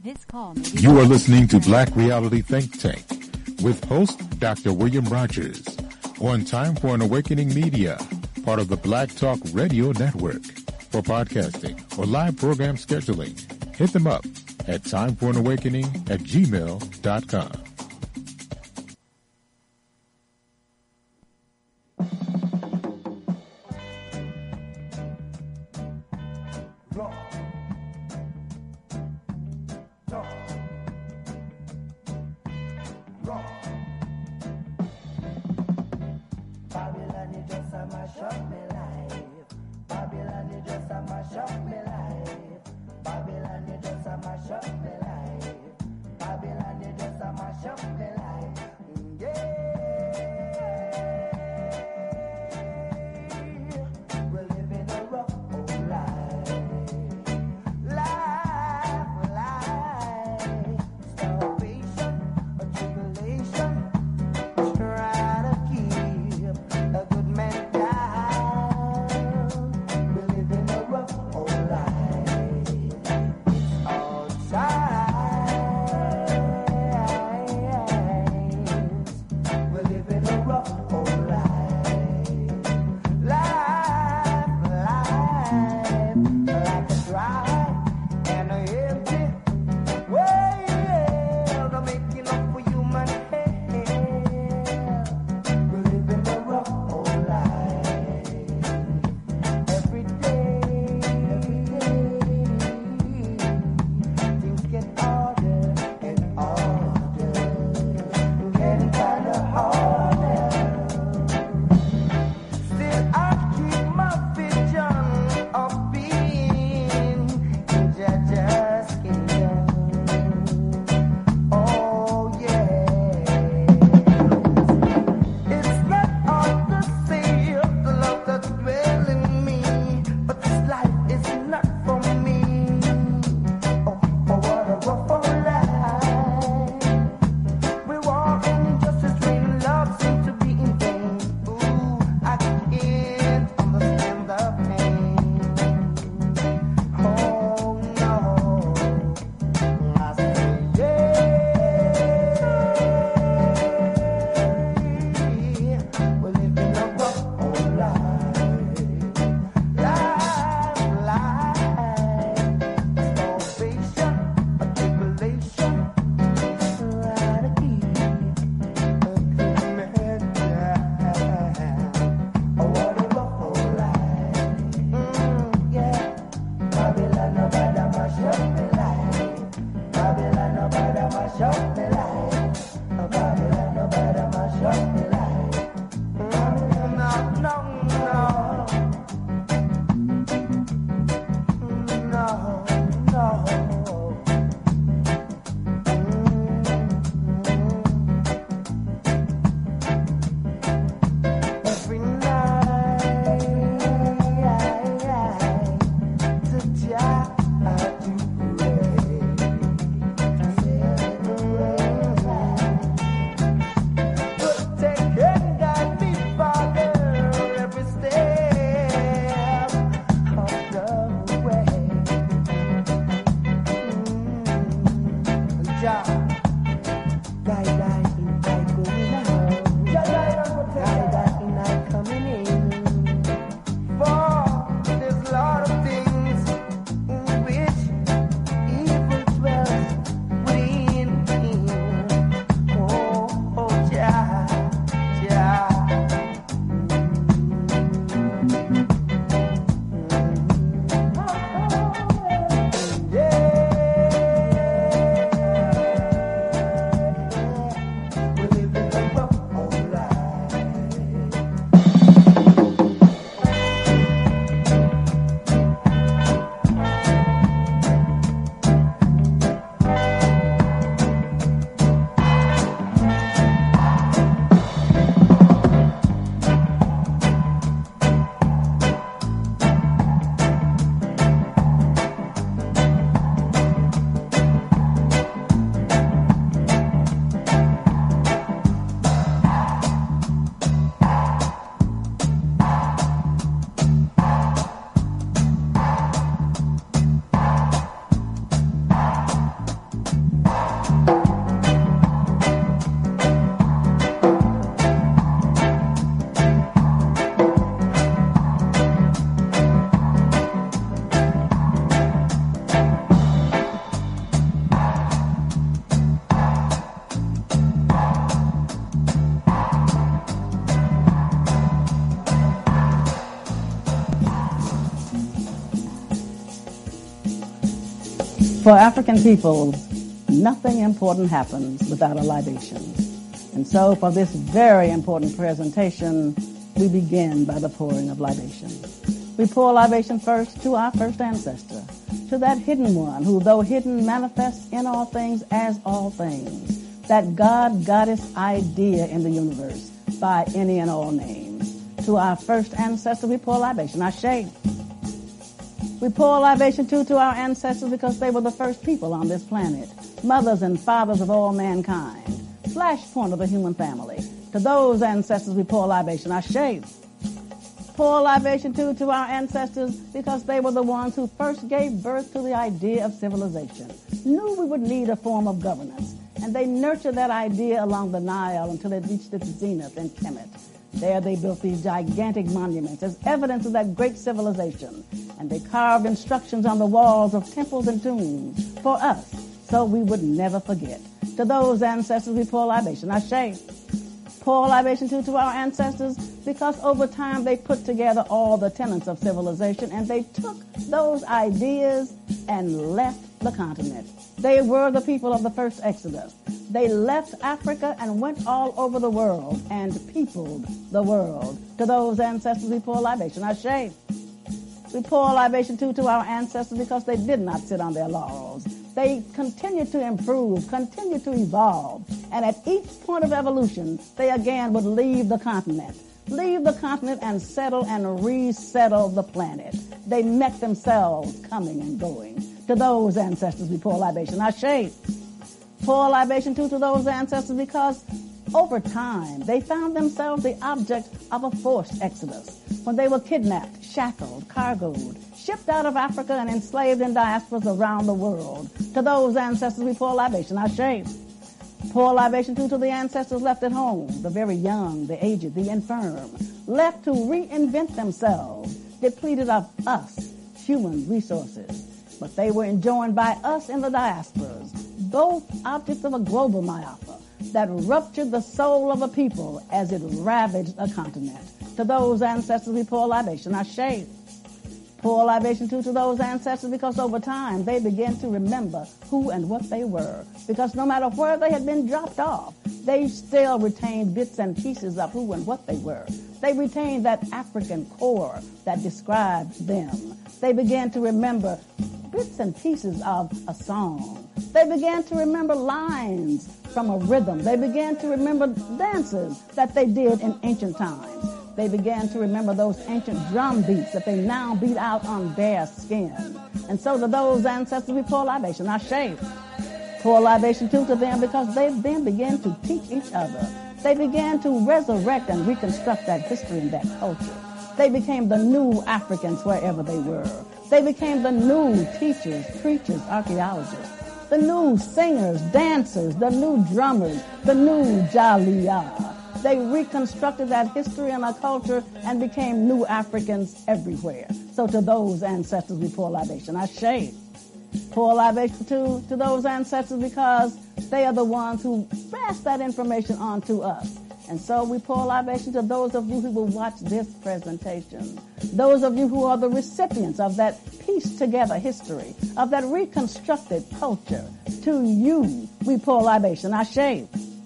This call may be You are listening to Black Reality Think Tank with host Dr. William Rogers on Time for an Awakening Media, part of the Black Talk Radio Network. For podcasting or live program scheduling, hit them up at timeforanawakening@gmail.com. For African people, nothing important happens without a libation. And so for this very important presentation, we begin by the pouring of libation. We pour libation first to our first ancestor, to that hidden one who, though hidden, manifests in all things as all things, that God-Goddess idea in the universe by any and all names. To our first ancestor, we pour libation. Ashe. We pour libation too to our ancestors because they were the first people on this planet, mothers and fathers of all mankind, flashpoint of the human family. To those ancestors, we pour libation. Ashe. Pour libation too to our ancestors because they were the ones who first gave birth to the idea of civilization, knew we would need a form of governance, and they nurtured that idea along the Nile until it reached its zenith in Kemet. There they built these gigantic monuments as evidence of that great civilization, and they carved instructions on the walls of temples and tombs for us so we would never forget. To those ancestors, we pour libation. Ashe. Pour libation too to our ancestors because over time they put together all the tenets of civilization and they took those ideas and left the continent. They were the people of the first Exodus. They left Africa and went all over the world and peopled the world. To those ancestors, we pour libation. Ashe. We pour libation too to our ancestors because they did not sit on their laurels. They continued to improve, continued to evolve, and at each point of evolution, they again would leave the continent and settle and resettle the planet. They met themselves coming and going. To those ancestors, we pour libation. Ashe. Pour libation too to those ancestors because over time, they found themselves the object of a forced exodus when they were kidnapped, shackled, cargoed, shipped out of Africa and enslaved in diasporas around the world. To those ancestors, we pour libation. Ashe. Pour libation too to the ancestors left at home, the very young, the aged, the infirm, left to reinvent themselves, depleted of us, human resources. But they were enjoined by us in the diasporas, both objects of a global myopia that ruptured the soul of a people as it ravaged a continent. To those ancestors, we pour libation. Ashe. Pour libation too to those ancestors because over time they began to remember who and what they were. Because no matter where they had been dropped off, they still retained bits and pieces of who and what they were. They retained that African core that described them. They began to remember bits and pieces of a song. They began to remember lines from a rhythm. They began to remember dances that they did in ancient times. They began to remember those ancient drum beats that they now beat out on bare skin. And so to those ancestors, we pour libation. Ashe. Pour libation too to them because they then began to teach each other. They began to resurrect and reconstruct that history and that culture. They became the new Africans wherever they were. They became the new teachers, preachers, archaeologists, the new singers, dancers, the new drummers, the new Jaliyah. They reconstructed that history and our culture and became new Africans everywhere. So to those ancestors, we pour libation. Ashe. Pour libation to those ancestors because they are the ones who pass that information on to us. And so we pour libation to those of you who will watch this presentation, those of you who are the recipients of that pieced together history, of that reconstructed culture. To you, we pour libation. Ashe.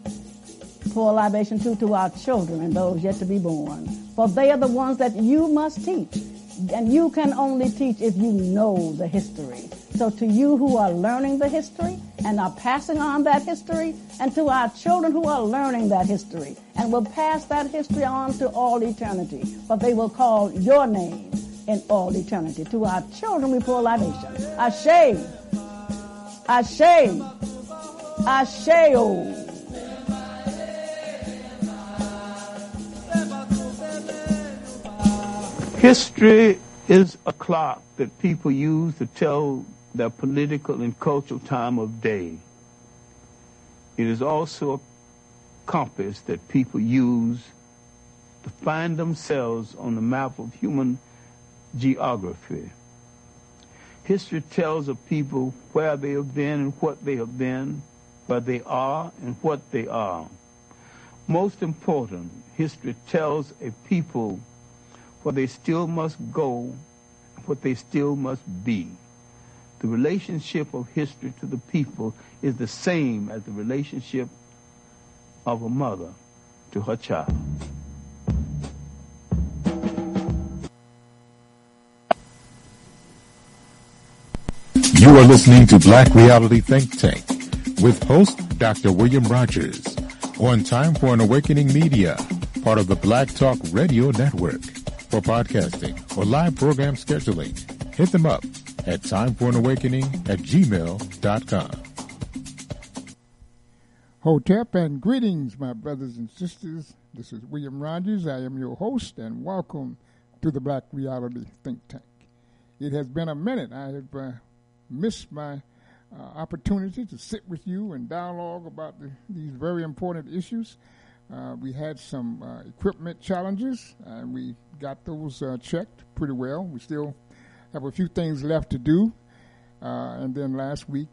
Pour libation too to our children and those yet to be born, for they are the ones that you must teach, and you can only teach if you know the history. So to you who are learning the history and are passing on that history, and to our children who are learning that history and will pass that history on to all eternity, for they will call your name in all eternity. To our children we pour libation. Ashe. Ashe. Ashe. History is a clock that people use to tell their political and cultural time of day. It is also a compass that people use to find themselves on the map of human geography. History tells of people where they have been and what they have been, where they are and what they are. Most important, history tells a people where they still must go, what they still must be. The relationship of history to the people is the same as the relationship of a mother to her child. You are listening to Black Reality Think Tank with host Dr. William Rogers on Time for an Awakening Media, part of the Black Talk Radio Network. For podcasting or live program scheduling, hit them up at timeforanawakening@gmail.com. Hotep and greetings, my brothers and sisters. This is William Rogers. I am your host, and welcome to the Black Reality Think Tank. It has been a minute. I have missed my opportunity to sit with you and dialogue about these very important issues. We had some equipment challenges, and we got those checked pretty well. We still have a few things left to do. And then last week,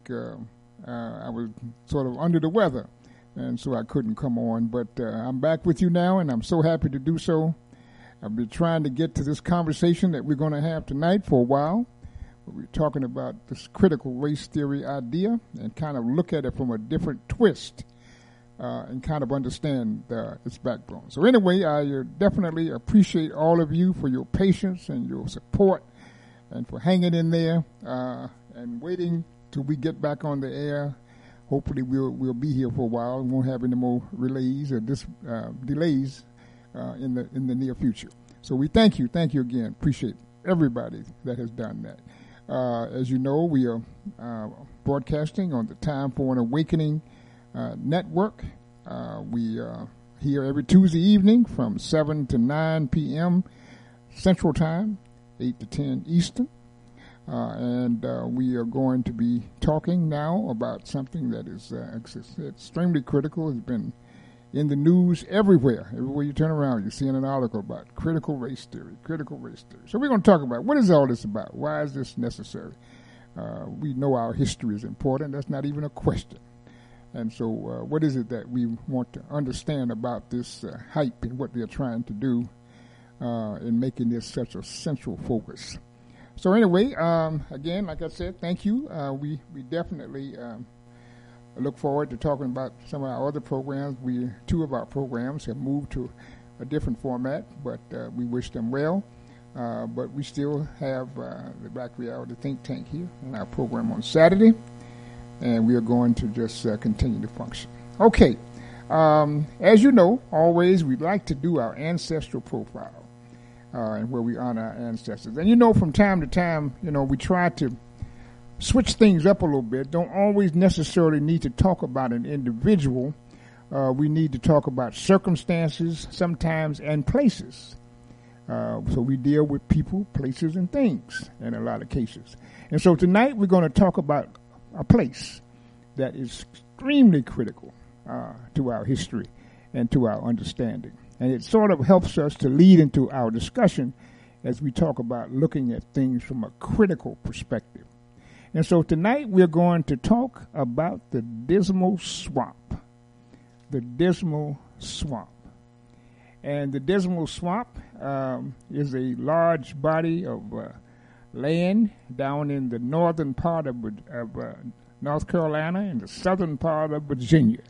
I was sort of under the weather, and so I couldn't come on. But I'm back with you now, and I'm so happy to do so. I've been trying to get to this conversation that we're going to have tonight for a while. We're talking about this critical race theory idea and kind of look at it from a different twist and kind of understand its backbone. So anyway, I definitely appreciate all of you for your patience and your support and for hanging in there and waiting till we get back on the air. Hopefully we'll be here for a while and won't have any more delays or delays in the near future. So we thank you again. Appreciate everybody that has done that. As you know, we are broadcasting on the Time for an Awakening network. We are here every Tuesday evening from 7 to 9 p.m. Central Time, 8 to 10 Eastern. And we are going to be talking now about something that is extremely critical. It's been in the news everywhere. Everywhere you turn around, you're seeing an article about critical race theory. So we're going to talk about what is all this about? Why is this necessary? We know our history is important. That's not even a question. And so what is it that we want to understand about this hype and what they're trying to do in making this such a central focus? So anyway, again, like I said, thank you. We definitely look forward to talking about some of our other programs. Two of our programs have moved to a different format, but we wish them well. But we still have the Black Reality Think Tank here in our program on Saturday, and we are going to just continue to function. Okay, as you know, always we like to do our ancestral profile and where we honor our ancestors. And you know, from time to time, we try to switch things up a little bit. Don't always necessarily need to talk about an individual. We need to talk about circumstances sometimes and places. So we deal with people, places, and things in a lot of cases. And so tonight we're going to talk about a place that is extremely critical to our history and to our understanding. And it sort of helps us to lead into our discussion as we talk about looking at things from a critical perspective. And so tonight we're going to talk about the Dismal Swamp. The Dismal Swamp. And the Dismal Swamp is a large body of land down in the northern part of North Carolina and the southern part of Virginia.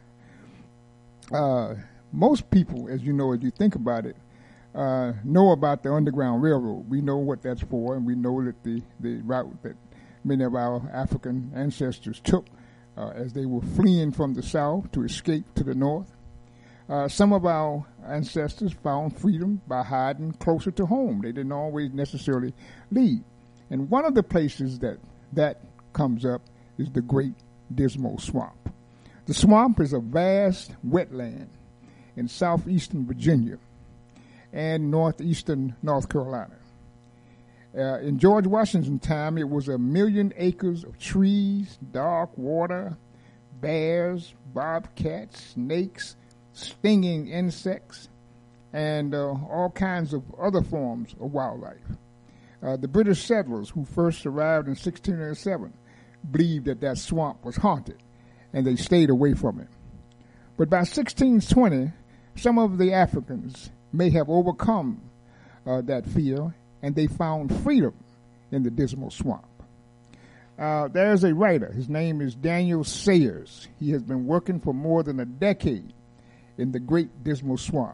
Most people, as you know, as you think about it, know about the Underground Railroad. We know what that's for, and we know that the route that many of our African ancestors took as they were fleeing from the South to escape to the North. Some of our ancestors found freedom by hiding closer to home. They didn't always necessarily leave. And one of the places that comes up is the Great Dismal Swamp. The swamp is a vast wetland in southeastern Virginia and northeastern North Carolina. In George Washington's time, it was 1 million acres of trees, dark water, bears, bobcats, snakes, stinging insects, and all kinds of other forms of wildlife. The British settlers who first arrived in 1607 believed that swamp was haunted, and they stayed away from it. But by 1620, some of the Africans may have overcome that fear, and they found freedom in the Dismal Swamp. There's a writer. His name is Daniel Sayers. He has been working for more than a decade in the Great Dismal Swamp.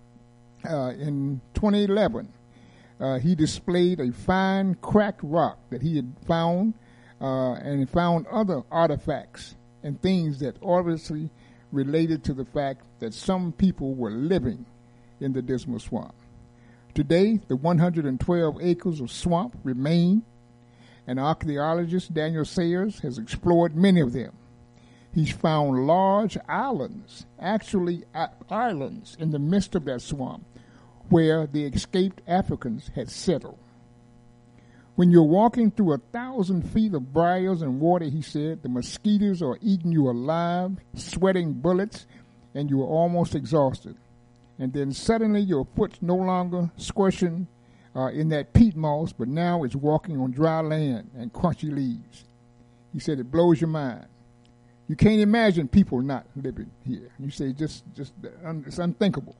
In 2011, he displayed a fine cracked rock that he had found, and he found other artifacts and things that obviously related to the fact that some people were living in the Dismal Swamp. Today, the 112 acres of swamp remain, and archaeologist Daniel Sayers has explored many of them. He's found large islands, actually islands in the midst of that swamp where the escaped Africans had settled. When you're walking through 1,000 feet of briars and water, he said, the mosquitoes are eating you alive, sweating bullets, and you are almost exhausted. And then suddenly your foot's no longer squishing in that peat moss, but now it's walking on dry land and crunchy leaves. He said it blows your mind. You can't imagine people not living here. You say it's unthinkable.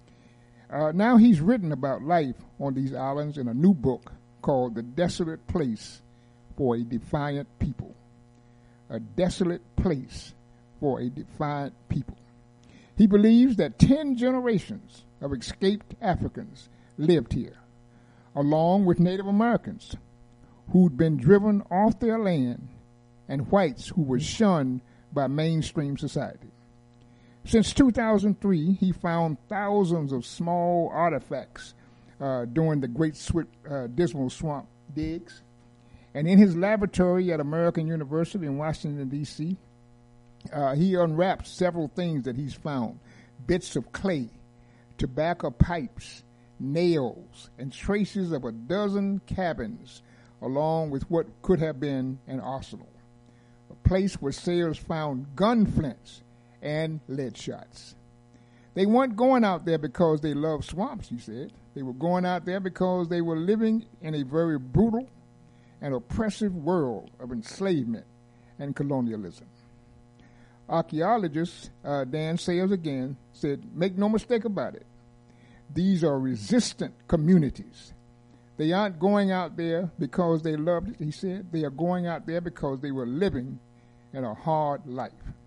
Now he's written about life on these islands in a new book called The Desolate Place for a Defiant People. A desolate place for a defiant people. He believes that 10 generations of escaped Africans lived here, along with Native Americans who'd been driven off their land and whites who were shunned by mainstream society. Since 2003, he found thousands of small artifacts during the Great Dismal Swamp digs. And in his laboratory at American University in Washington, D.C., he unwrapped several things that he's found. Bits of clay, tobacco pipes, nails, and traces of a dozen cabins, along with what could have been an arsenal. A place where Sayers found gun flints and lead shots. They weren't going out there because they loved swamps, he said. They were going out there because they were living in a very brutal and oppressive world of enslavement and colonialism. Archaeologist Dan Sayers again said, make no mistake about it. These are resistant communities. They aren't going out there because they loved it, he said. They are going out there because they were living in a hard life.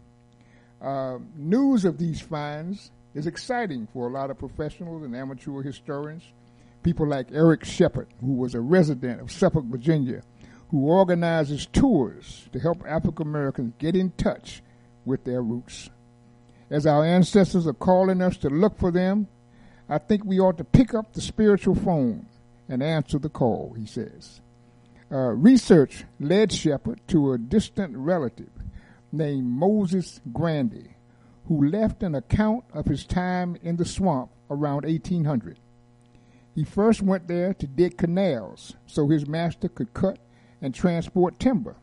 News of these finds is exciting for a lot of professionals and amateur historians. People like Eric Shepard, who was a resident of Suffolk, Virginia, who organizes tours to help African Americans get in touch with their roots. As our ancestors are calling us to look for them, I think we ought to pick up the spiritual phone and answer the call, he says. Research led Shepard to a distant relative named Moses Grandy, who left an account of his time in the swamp around 1800. He first went there to dig canals so his master could cut and transport timber.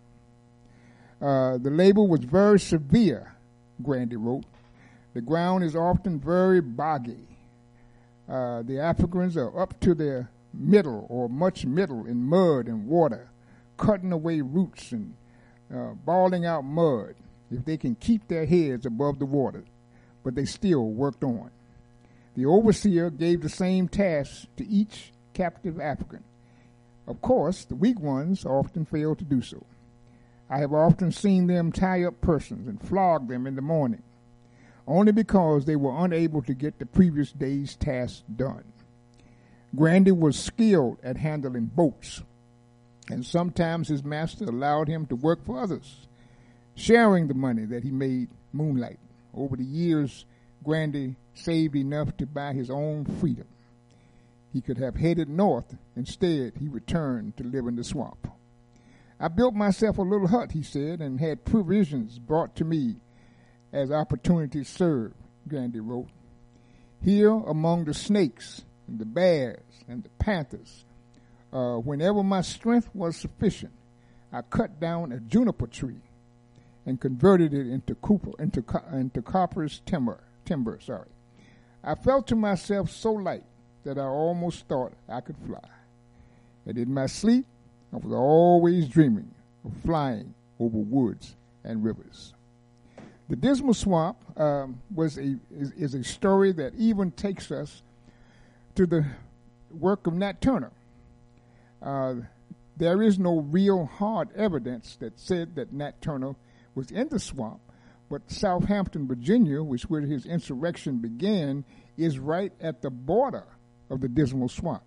The labor was very severe, Grandy wrote. The ground is often very boggy. The Africans are up to their middle or much middle in mud and water, cutting away roots and balling out mud if they can keep their heads above the water, but they still worked on. The overseer gave the same task to each captive African. Of course, the weak ones often failed to do so. I have often seen them tie up persons and flog them in the morning, only because they were unable to get the previous day's task done. Grandy was skilled at handling boats, and sometimes his master allowed him to work for others, sharing the money that he made moonlighting. Over the years, Grandy saved enough to buy his own freedom. He could have headed north. Instead, he returned to live in the swamp. I built myself a little hut, he said, and had provisions brought to me as opportunities served, Grandy wrote. Here among the snakes and the bears and the panthers, whenever my strength was sufficient, I cut down a juniper tree and converted it into copper's timber. I felt to myself so light that I almost thought I could fly. And in my sleep, I was always dreaming of flying over woods and rivers. The Dismal Swamp is a story that even takes us to the work of Nat Turner. there is no real hard evidence that said that Nat Turner was in the swamp, but Southampton, Virginia, which where his insurrection began, is right at the border of the Dismal Swamp.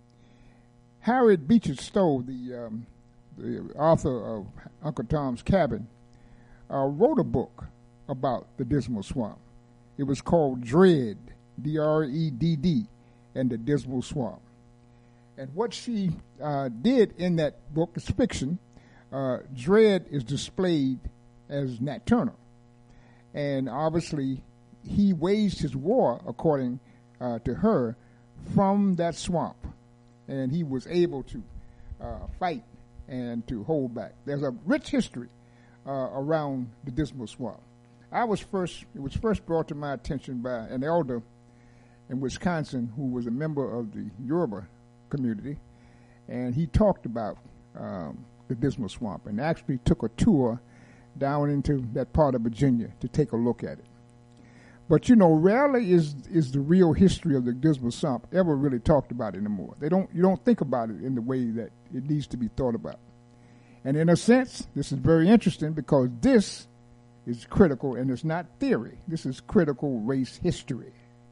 Harriet Beecher Stowe, the author of Uncle Tom's Cabin, wrote a book about the Dismal Swamp. It was called Dread, D-R-E-D-D, and the Dismal Swamp. And what she did in that book is fiction. Dread is displayed as Nat Turner. And obviously, he waged his war, according to her, from that swamp. And he was able to fight and to hold back. There's a rich history around the Dismal Swamp. It was first brought to my attention by an elder in Wisconsin who was a member of the Yoruba community, and he talked about the Dismal Swamp and actually took a tour down into that part of Virginia to take a look at it. But rarely is the real history of the Dismal Swamp ever really talked about anymore. You don't think about it in the way that it needs to be thought about. And in a sense, this is very interesting because this is critical, and it's not theory. This is critical race history.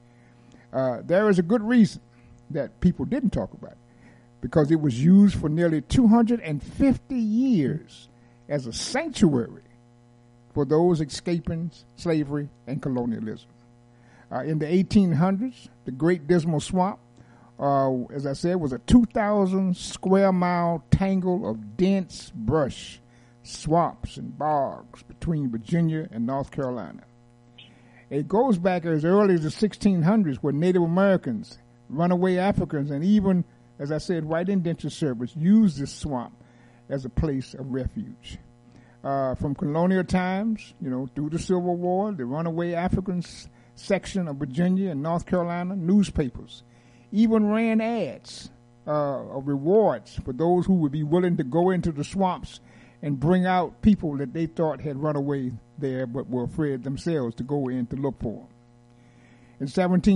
There is a good reason that people didn't talk about it, because it was used for nearly 250 years as a sanctuary for those escaping slavery and colonialism. In the 1800s, the Great Dismal Swamp, as I said, was a 2,000 square mile tangle of dense brush, swamps, and bogs between Virginia and North Carolina. It goes back as early as the 1600s, where Native Americans, runaway Africans, and even, as I said, white indentured servants used this swamp as a place of refuge. From colonial times, through the Civil War, the runaway Africans section of Virginia and North Carolina newspapers even ran ads of rewards for those who would be willing to go into the swamps and bring out people that they thought had run away there but were afraid themselves to go in to look for them. In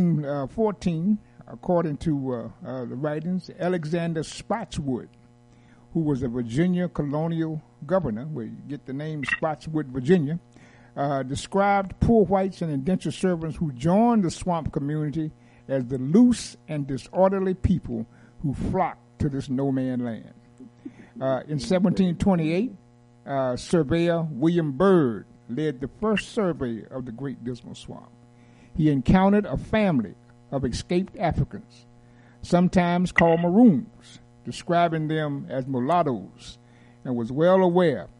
1714, according to the writings, Alexander Spotswood, who was a Virginia colonial governor, where you get the name Spotswood, Virginia, described poor whites and indentured servants who joined the swamp community as the loose and disorderly people who flocked to this no-man land. In 1728, surveyor William Byrd led the first survey of the Great Dismal Swamp. He encountered a family of escaped Africans, sometimes called Maroons, describing them as mulattoes, and was well aware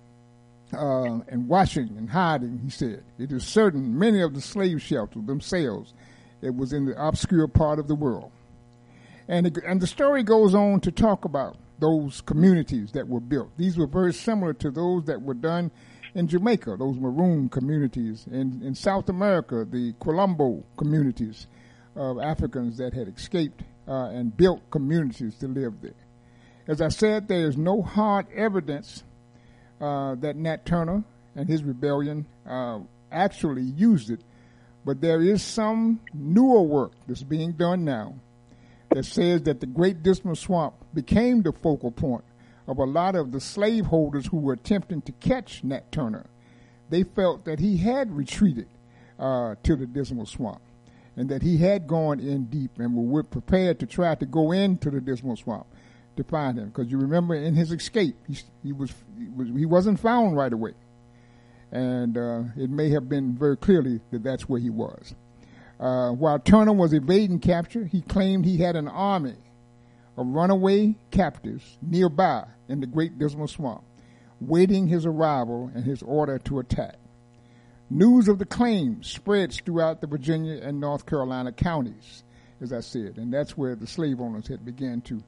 and watching and hiding, he said. It is certain many of the slave shelters themselves, it was in the obscure part of the world. And the story goes on to talk about those communities that were built. These were very similar to those that were done in Jamaica, those maroon communities. In South America, the Colombo communities of Africans that had escaped and built communities to live there. As I said, there is no hard evidence that Nat Turner and his rebellion actually used it, but there is some newer work that's being done now that says that the Great Dismal Swamp became the focal point of a lot of the slaveholders who were attempting to catch Nat Turner. They felt that he had retreated to the Dismal Swamp and that he had gone in deep and were prepared to try to go into the Dismal Swamp to find him. Because you remember in his escape, he wasn't found right away. And it may have been very clearly that that's where he was. While Turner was evading capture, he claimed he had an army of runaway captives nearby in the Great Dismal Swamp, waiting his arrival and his order to attack. News of the claim spreads throughout the Virginia and North Carolina counties, as I said, and that's where the slave owners had begun to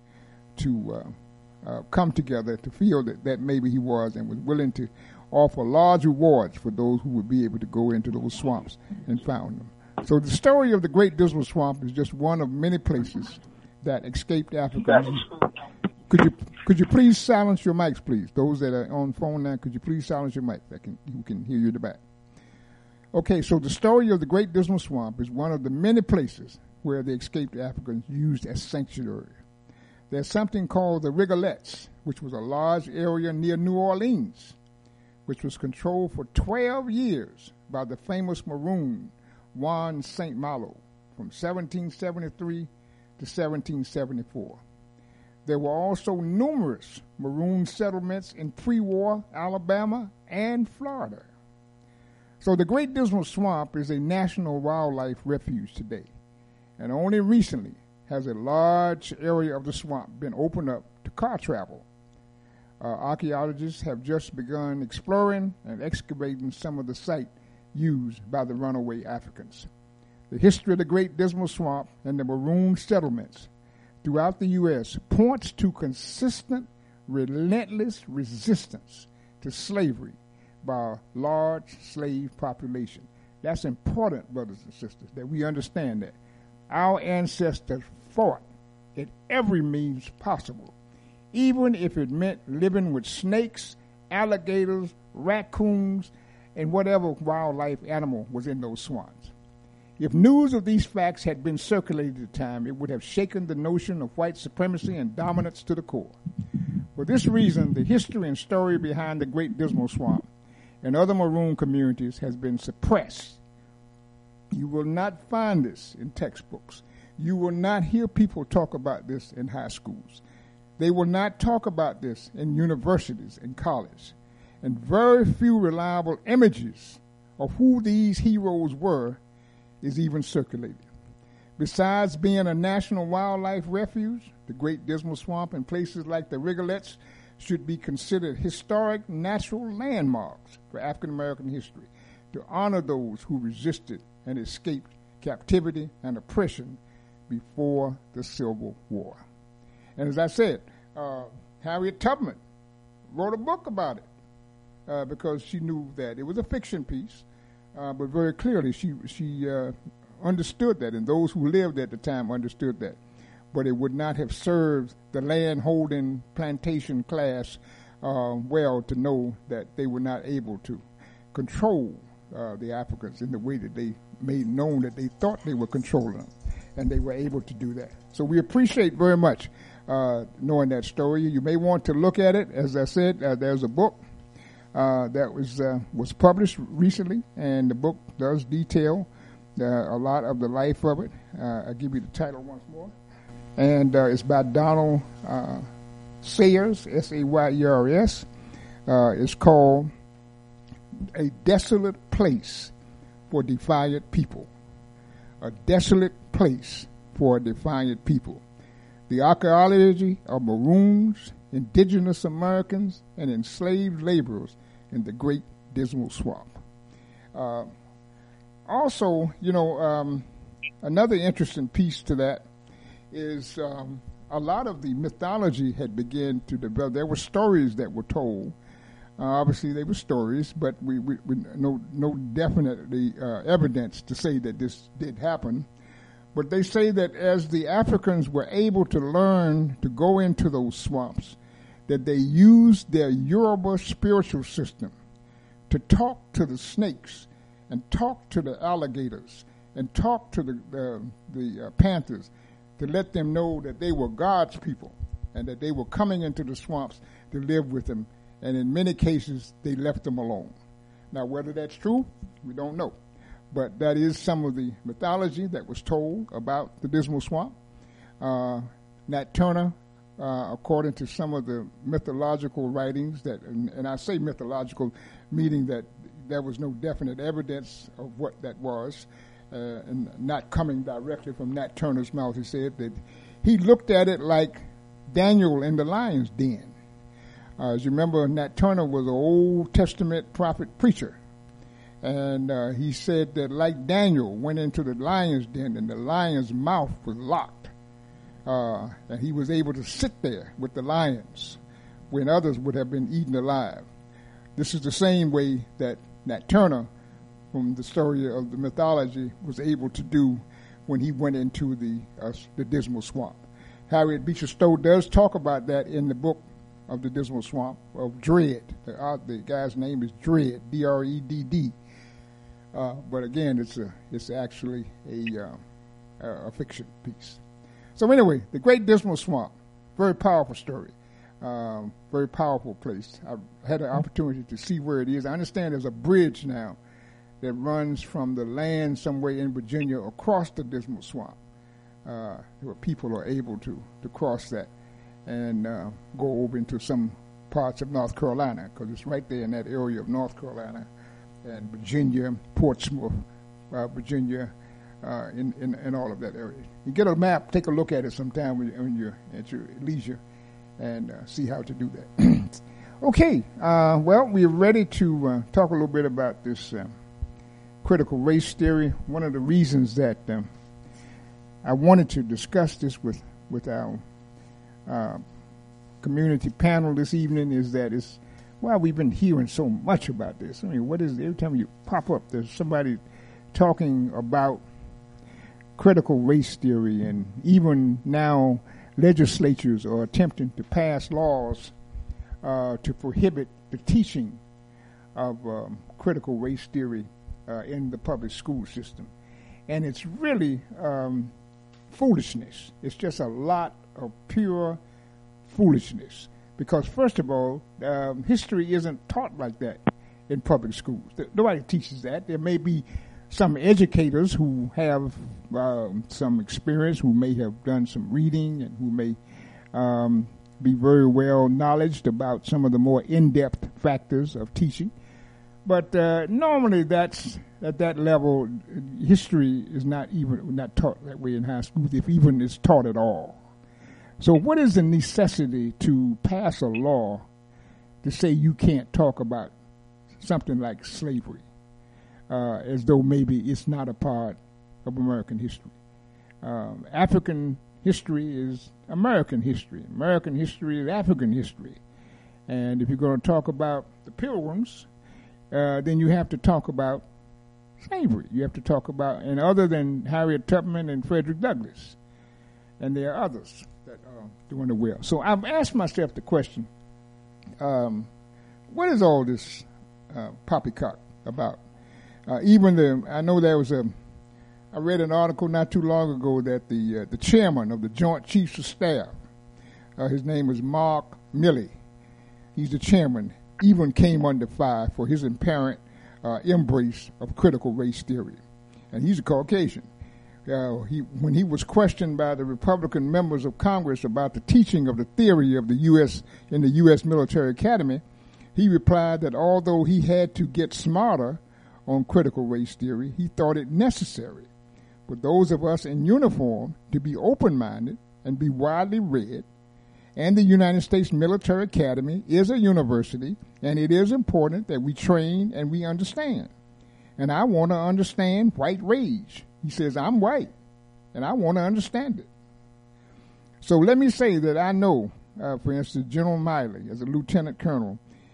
come together to feel that maybe he was and was willing to offer large rewards for those who would be able to go into those swamps and found them. So the story of the Great Dismal Swamp is just one of many places that escaped Africans. Could you please silence your mics, please? Those that are on phone now, could you please silence your mic? Who can hear you in the back. Okay, so the story of the Great Dismal Swamp is one of the many places where the escaped Africans used as sanctuary. There's something called the Rigolettes, which was a large area near New Orleans, which was controlled for 12 years by the famous Maroon Juan St. Malo from 1773 to 1774. There were also numerous Maroon settlements in pre-war Alabama and Florida. So the Great Dismal Swamp is a national wildlife refuge today, and only recently has a large area of the swamp been opened up to car travel. Archaeologists have just begun exploring and excavating some of the site used by the runaway Africans. The history of the Great Dismal Swamp and the Maroon settlements throughout the U.S. points to consistent, relentless resistance to slavery by a large slave population. That's important, brothers and sisters, that we understand that. Our ancestors fought in every means possible, even if it meant living with snakes, alligators, raccoons, and whatever wildlife animal was in those swamps. If news of these facts had been circulated at the time, it would have shaken the notion of white supremacy and dominance to the core. For this reason, the history and story behind the Great Dismal Swamp and other Maroon communities has been suppressed. You will not find this in textbooks. You will not hear people talk about this in high schools. They will not talk about this in universities and college. And very few reliable images of who these heroes were is even circulated. Besides being a national wildlife refuge, the Great Dismal Swamp and places like the Rigolettes should be considered historic natural landmarks for African American history to honor those who resisted and escaped captivity and oppression before the Civil War. And as I said, Harriet Tubman wrote a book about it because she knew that it was a fiction piece, but very clearly she understood that, and those who lived at the time understood that. But it would not have served the land-holding plantation class well to know that they were not able to control the Africans in the way that they made known that they thought they were controlling them, and they were able to do that. So we appreciate very much knowing that story. You may want to look at it. As I said, there's a book that was published recently, and the book does detail a lot of the life of it. I'll give you the title once more. And it's by Donald Sayers, Sayers. It's called A Desolate Place for Defiant People. A Desolate Place for a Defiant People. The archaeology of Maroons, indigenous Americans, and enslaved laborers in the Great Dismal Swamp. Also, another interesting piece to that is a lot of the mythology had begun to develop. There were stories that were told. Obviously, they were stories, but we no definitely evidence to say that this did happen. But they say that as the Africans were able to learn to go into those swamps, that they used their Yoruba spiritual system to talk to the snakes and talk to the alligators and talk to the panthers, to let them know that they were God's people and that they were coming into the swamps to live with them. And in many cases, they left them alone. Now, whether that's true, we don't know. But that is some of the mythology that was told about the Dismal Swamp. Nat Turner, according to some of the mythological writings, and I say mythological, meaning that there was no definite evidence of what that was, and not coming directly from Nat Turner's mouth. He said that he looked at it like Daniel in the lion's den. As you remember, Nat Turner was an Old Testament prophet preacher. And he said that like Daniel went into the lion's den and the lion's mouth was locked. And he was able to sit there with the lions when others would have been eaten alive. This is the same way that Nat Turner, from the story of the mythology, was able to do when he went into the Dismal Swamp. Harriet Beecher Stowe does talk about that in the book of the Dismal Swamp of Dread. The guy's name is Dread, D-R-E-D-D. But again, it's actually a fiction piece. So anyway, the Great Dismal Swamp. very powerful story. Very powerful place. I've had an opportunity to see where it is. I understand there's a bridge now that runs from the land somewhere in Virginia across the Dismal Swamp, where people are able to cross that and go over into some parts of North Carolina, because it's right there in that area of North Carolina and Virginia, Portsmouth, Virginia, in all of that area. You get a map, take a look at it sometime when you're at your leisure, and see how to do that. Okay, well, we're ready to talk a little bit about this critical race theory. One of the reasons that I wanted to discuss this with our community panel this evening is that we've been hearing so much about this. I mean, what is it? Every time you pop up, there's somebody talking about critical race theory, and even now legislatures are attempting to pass laws to prohibit the teaching of critical race theory in the public school system. And it's really foolishness. It's just a lot of pure foolishness. Because, first of all, history isn't taught like that in public schools. Nobody teaches that. There may be some educators who have some experience, who may have done some reading, and who may be very well knowledgeable about some of the more in-depth factors of teaching. But normally that's at that level, history is not taught that way in high school, if even it's taught at all. So what is the necessity to pass a law to say you can't talk about something like slavery, as though maybe it's not a part of American history? African history is American history. American history is African history. And if you're going to talk about the Pilgrims, then you have to talk about slavery. You have to talk about, and other than Harriet Tubman and Frederick Douglass, and there are others that are doing it well. So I've asked myself the question, what is all this poppycock about? I know there was I read an article not too long ago that the chairman of the Joint Chiefs of Staff, his name is Mark Milley, he's the chairman, even came under fire for his apparent embrace of critical race theory. And he's a Caucasian. When he was questioned by the Republican members of Congress about the teaching of the theory of the U.S. in the U.S. Military Academy, he replied that although he had to get smarter on critical race theory, he thought it necessary for those of us in uniform to be open-minded and be widely read. And the United States Military Academy is a university, and it is important that we train and we understand. And I want to understand white rage. He says, I'm white, and I want to understand it. So let me say that I know, for instance, General Miley, as a lieutenant colonel,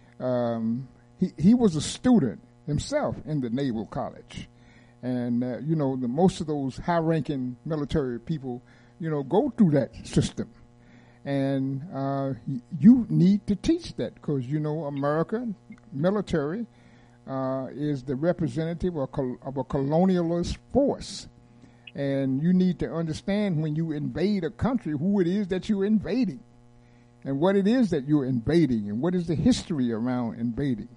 he was a student himself in the Naval College. And, most of those high-ranking military people, go through that system. And you need to teach that because, American military is the representative of a colonialist force. And you need to understand when you invade a country who it is that you're invading and what it is that you're invading and what is the history around invading.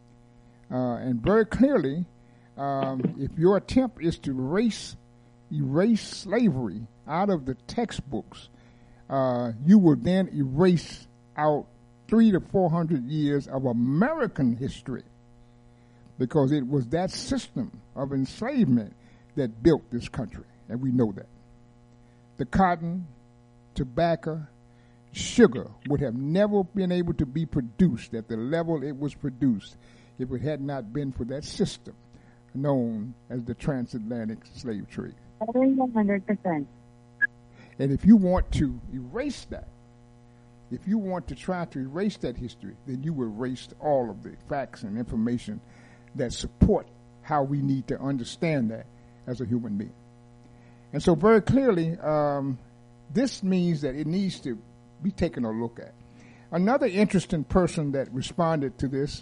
And very clearly, if your attempt is to erase slavery out of the textbooks, you will then erase out 300 to 400 years of American history, because it was that system of enslavement that built this country, and we know that. The cotton, tobacco, sugar would have never been able to be produced at the level it was produced if it had not been for that system known as the transatlantic slave trade. 100%. And if you want to erase that, if you want to try to erase that history, then you erase all of the facts and information that support how we need to understand that as a human being. And so very clearly, this means that it needs to be taken a look at. Another interesting person that responded to this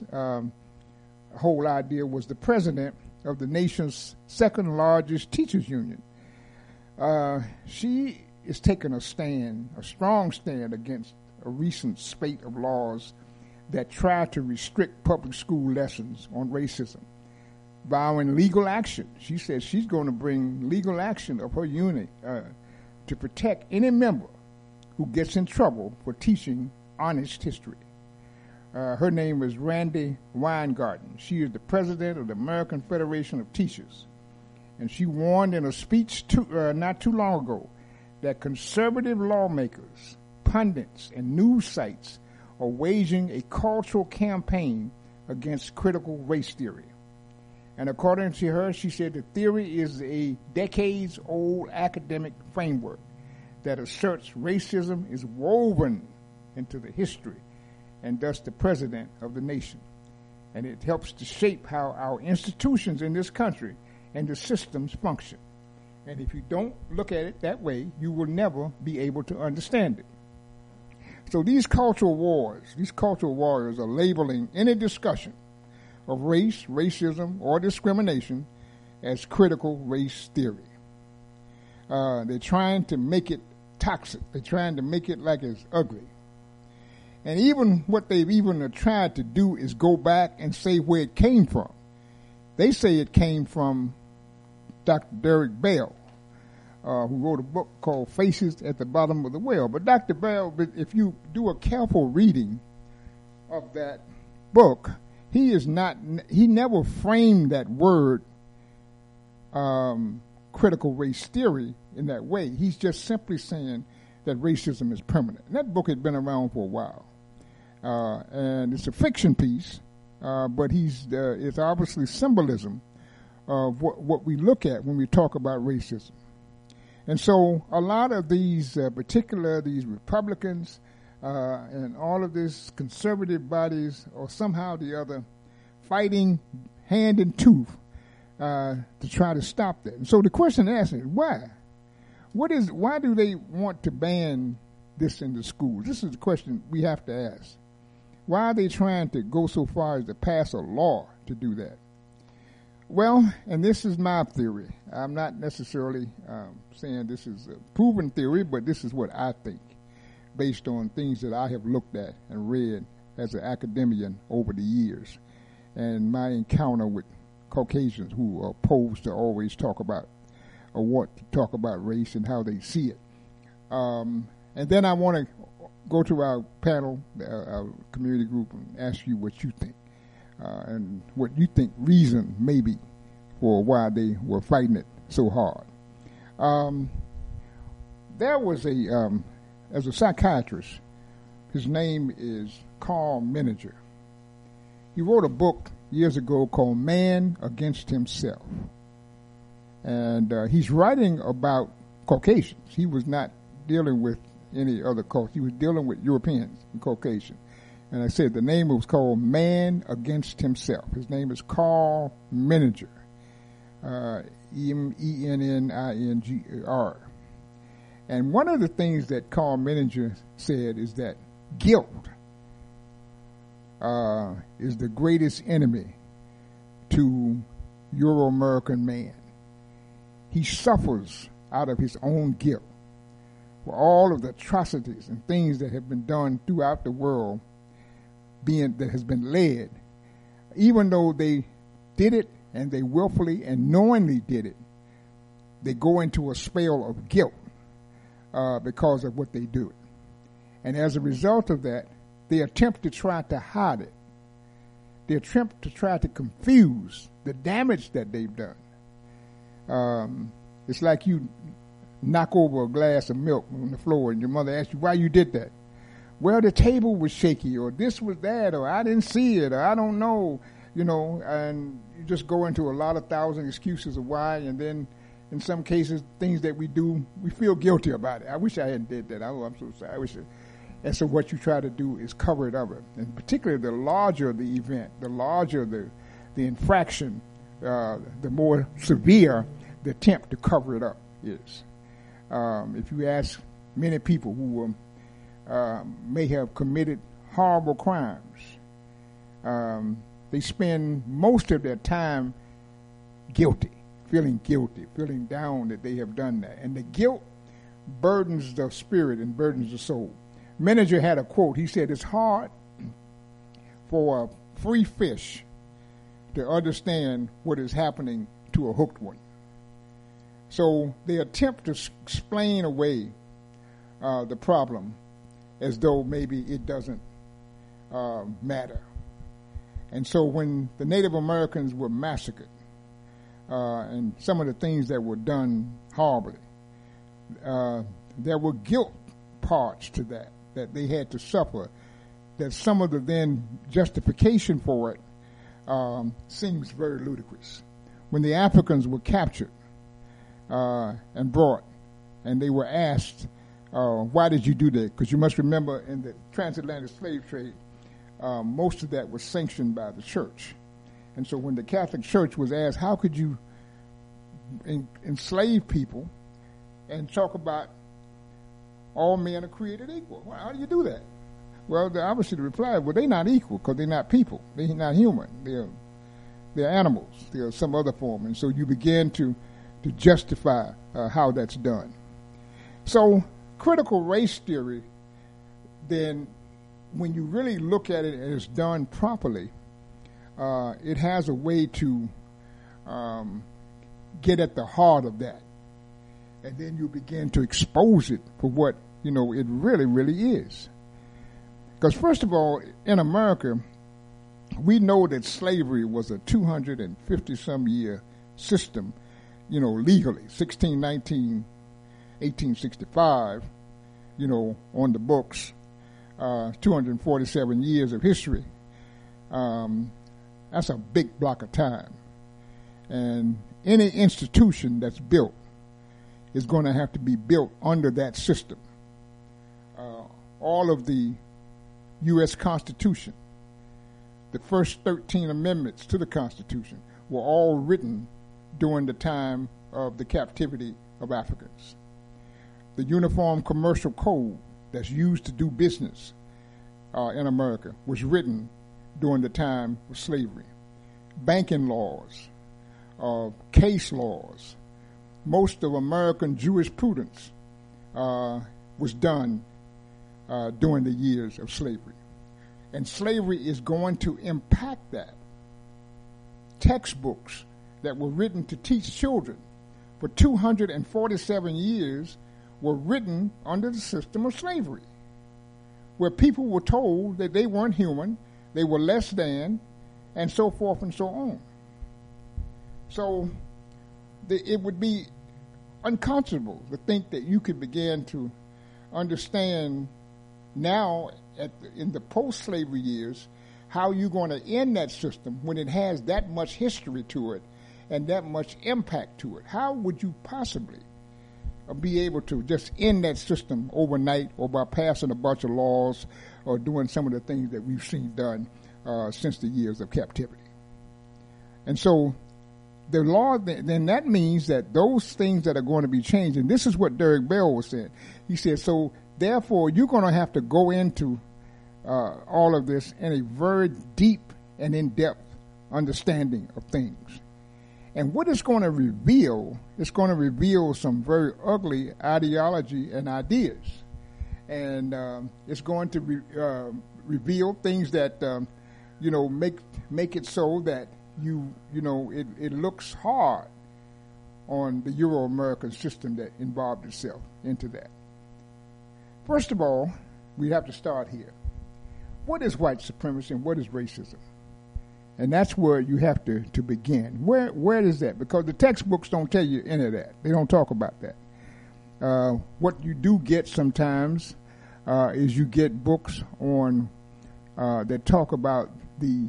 whole idea was the president of the nation's second largest teachers union. She is taking a strong stand against a recent spate of laws that try to restrict public school lessons on racism, vowing legal action. She says she's going to bring legal action of her unit to protect any member who gets in trouble for teaching honest history. Her name is Randi Weingarten. She is the president of the American Federation of Teachers. And she warned in a speech not too long ago that conservative lawmakers, pundits, and news sites are waging a cultural campaign against critical race theory. And according to her, she said the theory is a decades-old academic framework that asserts racism is woven into the history and thus the president of the nation. And it helps to shape how our institutions in this country and the systems function. And if you don't look at it that way, you will never be able to understand it. So these cultural warriors are labeling any discussion of race, racism, or discrimination as critical race theory. They're trying to make it toxic. They're trying to make it like it's ugly. And even what they've even tried to do is go back and say where it came from. They say it came from Dr. Derek Bell, who wrote a book called Faces at the Bottom of the Well. But Dr. Bell, if you do a careful reading of that book, he never framed that word critical race theory in that way. He's just simply saying that racism is permanent. And that book had been around for a while. And it's a fiction piece, but it's obviously symbolism of what we look at when we talk about racism. And so a lot of these, these Republicans and all of these conservative bodies are somehow or the other fighting hand and tooth to try to stop that. And so the question asked is, why? Why do they want to ban this in the schools? This is the question we have to ask. Why are they trying to go so far as to pass a law to do that? Well, and this is my theory. I'm not necessarily saying this is a proven theory, but this is what I think based on things that I have looked at and read as an academician over the years and my encounter with Caucasians who are opposed to always talk about or want to talk about race and how they see it. And then I want to go to our panel, our community group, and ask you what you think. And what you think reason may be for why they were fighting it so hard. There was as a psychiatrist, his name is Carl Menninger. He wrote a book years ago called Man Against Himself. And he's writing about Caucasians. He was not dealing with any other culture. He was dealing with Europeans and Caucasians. And I said the name was called Man Against Himself. His name is Carl Menninger, Menninger. And one of the things that Carl Menninger said is that guilt is the greatest enemy to Euro-American man. He suffers out of his own guilt for all of the atrocities and things that have been done throughout the world that has been led, even though they did it and they willfully and knowingly did it, they go into a spell of guilt because of what they do. And as a result of that, they attempt to try to hide it. They attempt to try to confuse the damage that they've done. It's like you knock over a glass of milk on the floor and your mother asks you why you did that. Well, the table was shaky, or this was that, or I didn't see it, or I don't know, and you just go into a lot of thousand excuses of why, and then in some cases, things that we do, we feel guilty about it. I wish I hadn't did that. I'm so sorry. And so what you try to do is cover it up. And particularly the larger the event, the larger the infraction, the more severe the attempt to cover it up is. If you ask many people who may have committed horrible crimes, they spend most of their time feeling guilty, feeling down that they have done that. And the guilt burdens the spirit and burdens the soul. Meninger had a quote. He said, "It's hard for a free fish to understand what is happening to a hooked one." So they attempt to explain away the problem as though maybe it doesn't matter. And so when the Native Americans were massacred, and some of the things that were done horribly, there were guilt parts to that they had to suffer, that some of the then justification for it seems very ludicrous. When the Africans were captured and brought, and they were asked, why did you do that? Because you must remember, in the transatlantic slave trade, most of that was sanctioned by the church. And so when the Catholic Church was asked, how could you enslave people and talk about all men are created equal? Well, how do you do that? Well, obviously the reply, well, they're not equal because they're not people. They're not human. They're animals. They're some other form. And so you begin to justify how that's done. So critical race theory, then, when you really look at it and it's done properly, it has a way to get at the heart of that. And then you begin to expose it for what, it really, really is. Because first of all, in America, we know that slavery was a 250-some year system, legally, 1619, 1865, on the books, 247 years of history. That's a big block of time. And any institution that's built is going to have to be built under that system. All of the U.S. Constitution, the first 13 amendments to the Constitution, were all written during the time of the captivity of Africans. The Uniform Commercial Code that's used to do business in America was written during the time of slavery. Banking laws, case laws, most of American jurisprudence was done during the years of slavery. And slavery is going to impact that. Textbooks that were written to teach children for 247 years were written under the system of slavery, where people were told that they weren't human, they were less than, and so forth and so on. So it would be unconscionable to think that you could begin to understand now in the post-slavery years how you're going to end that system when it has that much history to it and that much impact to it. How would you possibly be able to just end that system overnight, or by passing a bunch of laws or doing some of the things that we've seen done since the years of captivity? And so the law, then that means that those things that are going to be changed, and this is what Derek Bell was saying. He said, so therefore you're going to have to go into all of this in a very deep and in-depth understanding of things. And what it's going to reveal, it's going to reveal some very ugly ideology and ideas. And it's going to reveal things that, make it so that it looks hard on the Euro-American system that involved itself into that. First of all, we have to start here. What is white supremacy and what is racism? And that's where you have to begin. Where is that? Because the textbooks don't tell you any of that. They don't talk about that. What you do get sometimes is you get books on that talk about the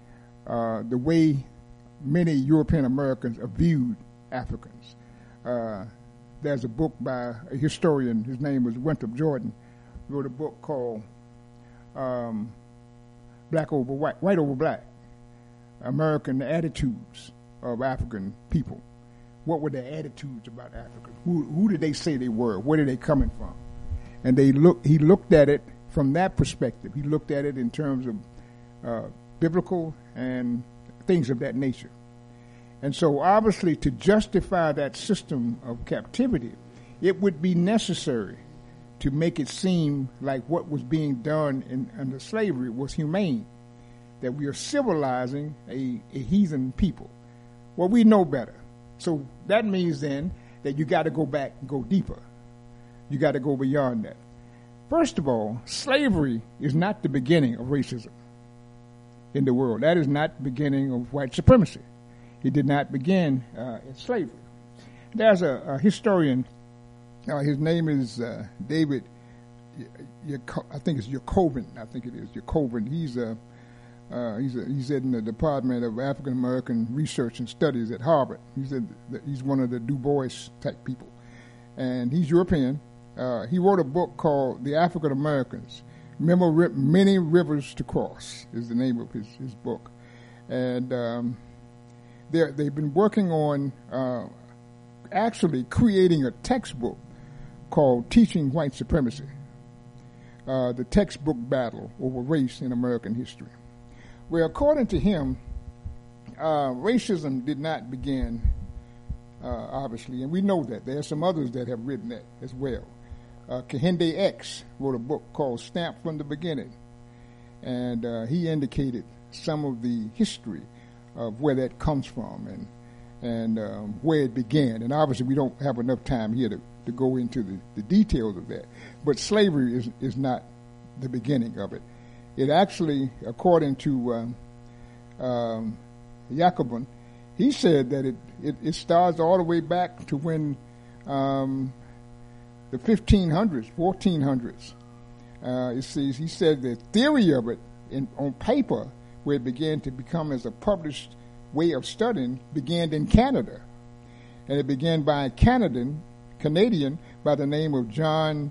way many European Americans have viewed Africans. There's a book by a historian, his name was Winthrop Jordan, wrote a book called Black Over White, White Over Black, American Attitudes of African People. What were their attitudes about Africa? Who did they say they were? Where did they coming from? And he looked at it from that perspective. He looked at it in terms of biblical and things of that nature. And so obviously to justify that system of captivity, it would be necessary to make it seem like what was being done under slavery was humane, that we are civilizing a heathen people. Well, we know better. So that means then that you got to go back and go deeper. You got to go beyond that. First of all, slavery is not the beginning of racism in the world. That is not the beginning of white supremacy. It did not begin in slavery. There's a historian, his name is David, I think it's Yacobin. I think it is Yacobin. He's in the Department of African American Research and Studies at Harvard. He's one of the Du Bois type people, and he's European. He wrote a book called The African Americans, Many Rivers to Cross is the name of his book. And they've been working on actually creating a textbook called Teaching White Supremacy, the textbook battle over race in American history. Well, according to him, racism did not begin, obviously, and we know that. There are some others that have written that as well. Kehinde X wrote a book called Stamped from the Beginning, and he indicated some of the history of where that comes from and where it began. And obviously we don't have enough time here to go into the details of that. But slavery is not the beginning of it. It actually, according to Jacobin, he said that it starts all the way back to when the 1500s, 1400s. He said the theory of it on paper, where it began to become as a published way of studying, began in Canada. And it began by a Canadian by the name of John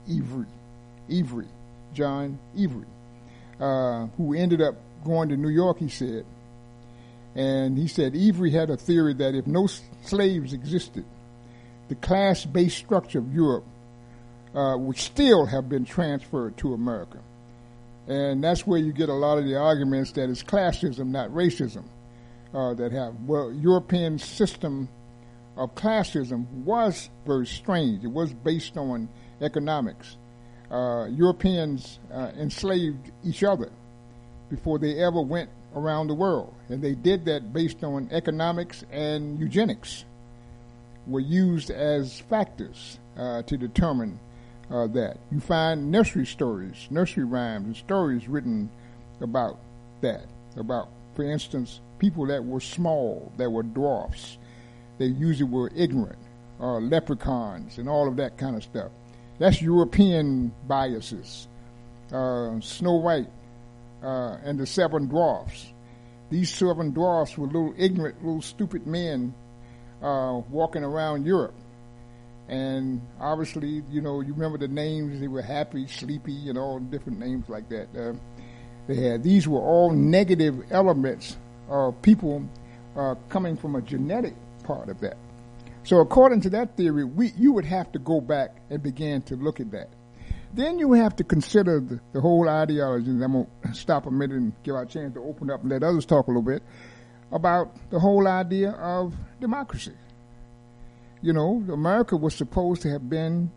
John Every, who ended up going to New York, he said. And he said Every had a theory that if no slaves existed, the class-based structure of Europe would still have been transferred to America. And that's where you get a lot of the arguments that it's classism, not racism, that have. Well, European system of classism was very strange. It was based on economics. Europeans enslaved each other before they ever went around the world. And they did that based on economics, and eugenics were used as factors to determine that. You find nursery stories, nursery rhymes, and stories written about that. About, for instance, people that were small, that were dwarfs. They usually were ignorant, leprechauns, and all of that kind of stuff. That's European biases. Snow White and the Seven Dwarfs. These 7 dwarfs were little ignorant, little stupid men walking around Europe. And obviously, you remember the names. They were Happy, Sleepy, and all different names like that. These were all negative elements of people coming from a genetic part of that. So according to that theory, you would have to go back and begin to look at that. Then you have to consider the whole ideology. And I'm going to stop a minute and give our chance to open up and let others talk a little bit about the whole idea of democracy. America was supposed to have been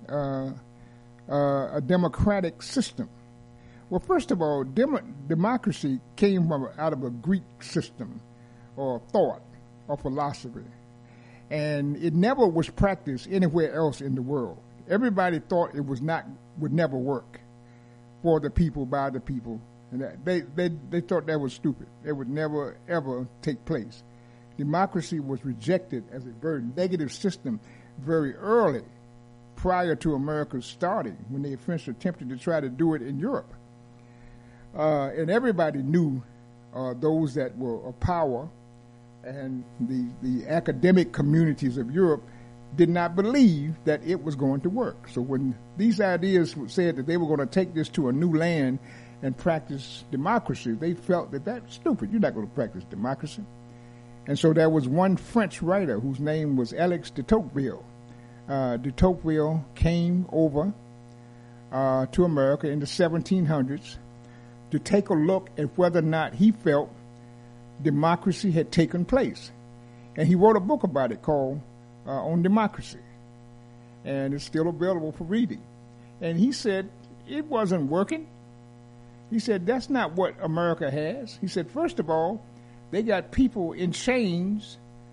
a democratic system. Well, first of all, democracy came out of a Greek system or thought or philosophy. And it never was practiced anywhere else in the world. Everybody thought it would never work for the people, by the people. And they thought that was stupid. It would never, ever take place. Democracy was rejected as a very negative system very early, prior to America's starting, when they first attempted to try to do it in Europe. And everybody knew those that were of power, and the academic communities of Europe did not believe that it was going to work. So when these ideas said that they were going to take this to a new land and practice democracy, they felt that that's stupid. You're not going to practice democracy. And so there was one French writer whose name was Alex de Tocqueville. De Tocqueville came over to America in the 1700s to take a look at whether or not he felt democracy had taken place. And he wrote a book about it called On Democracy. and it's still available for reading. And he said it wasn't working. He said that's not what America has. He said, first of all, they got people in chains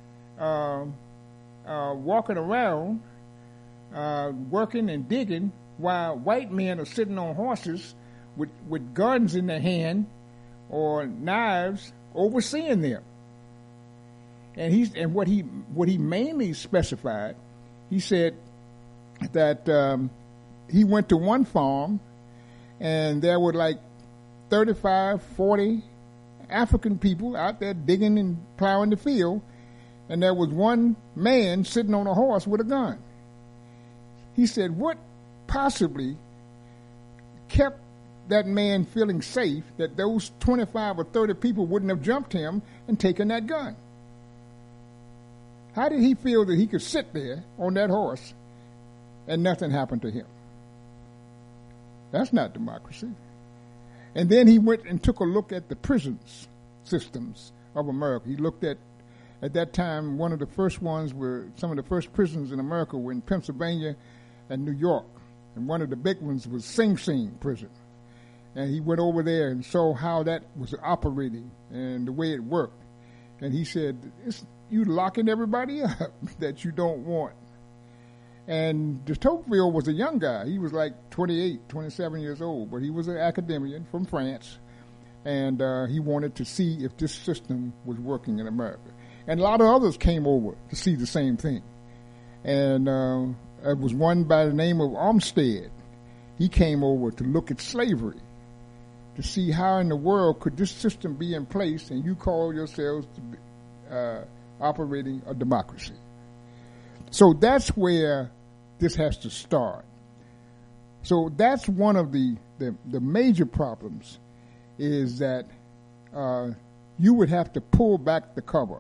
walking around, working and digging, while white men are sitting on horses with guns in their hand or knives overseeing them. And what he mainly specified, he said that he went to one farm and there were like 35, 40 African people out there digging and plowing the field, and there was one man sitting on a horse with a gun. He said, what possibly kept that man feeling safe that those 25 or 30 people wouldn't have jumped him and taken that gun? How did he feel that he could sit there on that horse and nothing happened to him? That's not democracy. And then he went and took a look at the prisons systems of America. He looked at that time, one of the first ones were, some of the first prisons in America were in Pennsylvania and New York. And one of the big ones was Sing Sing prison. And he went over there and saw how that was operating and the way it worked. And he said, you locking everybody up that you don't want. And de Tocqueville was a young guy. He was like 28, 27 years old, but he was an academician from France, and he wanted to see if this system was working in America. And a lot of others came over to see the same thing. And it was one by the name of Olmsted. He came over to look at slavery, to see how in the world could this system be in place and you call yourselves to be, operating a democracy. So that's where this has to start. So that's one of the major problems, is that you would have to pull back the cover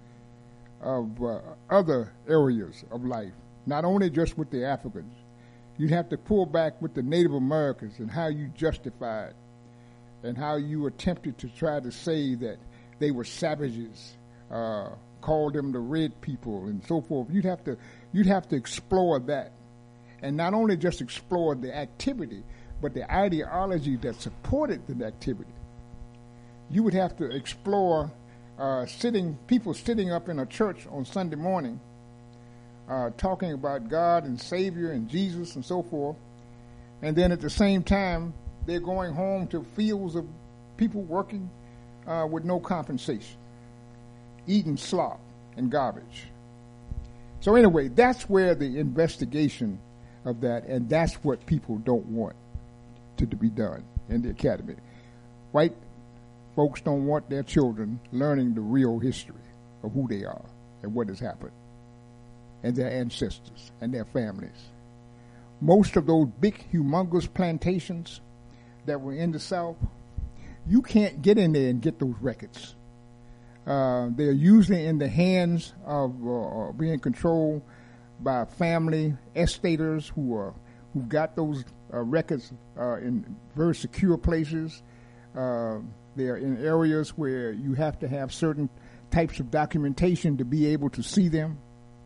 of other areas of life, not only just with the Africans. You'd have to pull back with the Native Americans and how you justified and how you attempted to try to say that they were savages, call them the red people and so forth. You'd have to explore that, and not only just explore the activity, but the ideology that supported the activity. You would have to explore people sitting up in a church on Sunday morning, talking about God and Savior and Jesus and so forth, and then at the same time they're going home to fields of people working with no compensation, eating slop and garbage. So anyway, that's where the investigation of that, and that's what people don't want to be done in the academy. White folks don't want their children learning the real history of who they are and what has happened, and their ancestors and their families. Most of those big, humongous plantations that were in the South, you can't get in there and get those records. They're usually in the hands of being controlled by family estaters who've got those records in very secure places. They're in areas where you have to have certain types of documentation to be able to see them.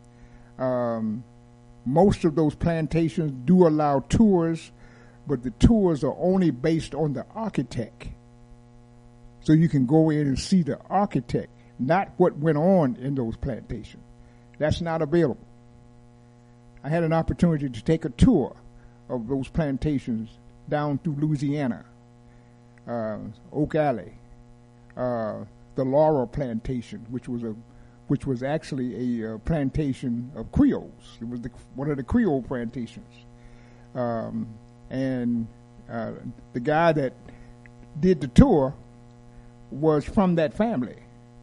Most of those plantations do allow tours, but the tours are only based on the architect. So you can go in and see the architect, not what went on in those plantations. That's not available. I had an opportunity to take a tour of those plantations down through Louisiana, Oak Alley, the Laura plantation, which was actually a plantation of Creoles. It was one of the Creole plantations, and the guy that did the tour was from that family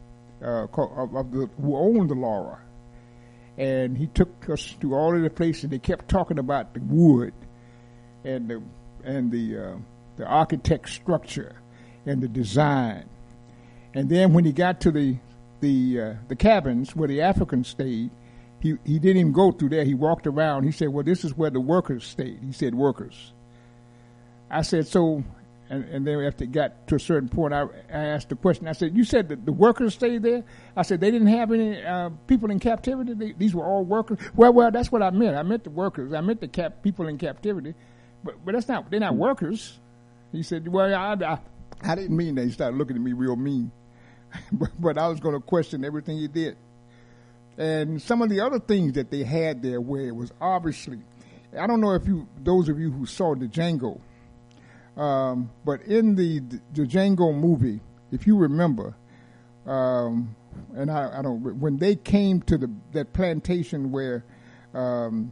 who owned the Laura, and he took us to all of the places. They kept talking about the wood and the architect structure and the design. And then when he got to the cabins where the Africans stayed, he didn't even go through there. He walked around. He said, well, this is where the workers stayed. He said, workers. I said, so and then after it got to a certain point, I asked the question. I said, "You said that the workers stayed there?" I said, "They didn't have any people in captivity. These were all workers." Well, that's what I meant. I meant the workers. I meant the people in captivity, but that's not. They're not workers. He said, "Well, I didn't mean that." He started looking at me real mean, but I was going to question everything he did, and some of the other things that they had there, where it was obviously, I don't know if those of you who saw the Django. But in the Django movie, if you remember, and I don't, when they came to that plantation where the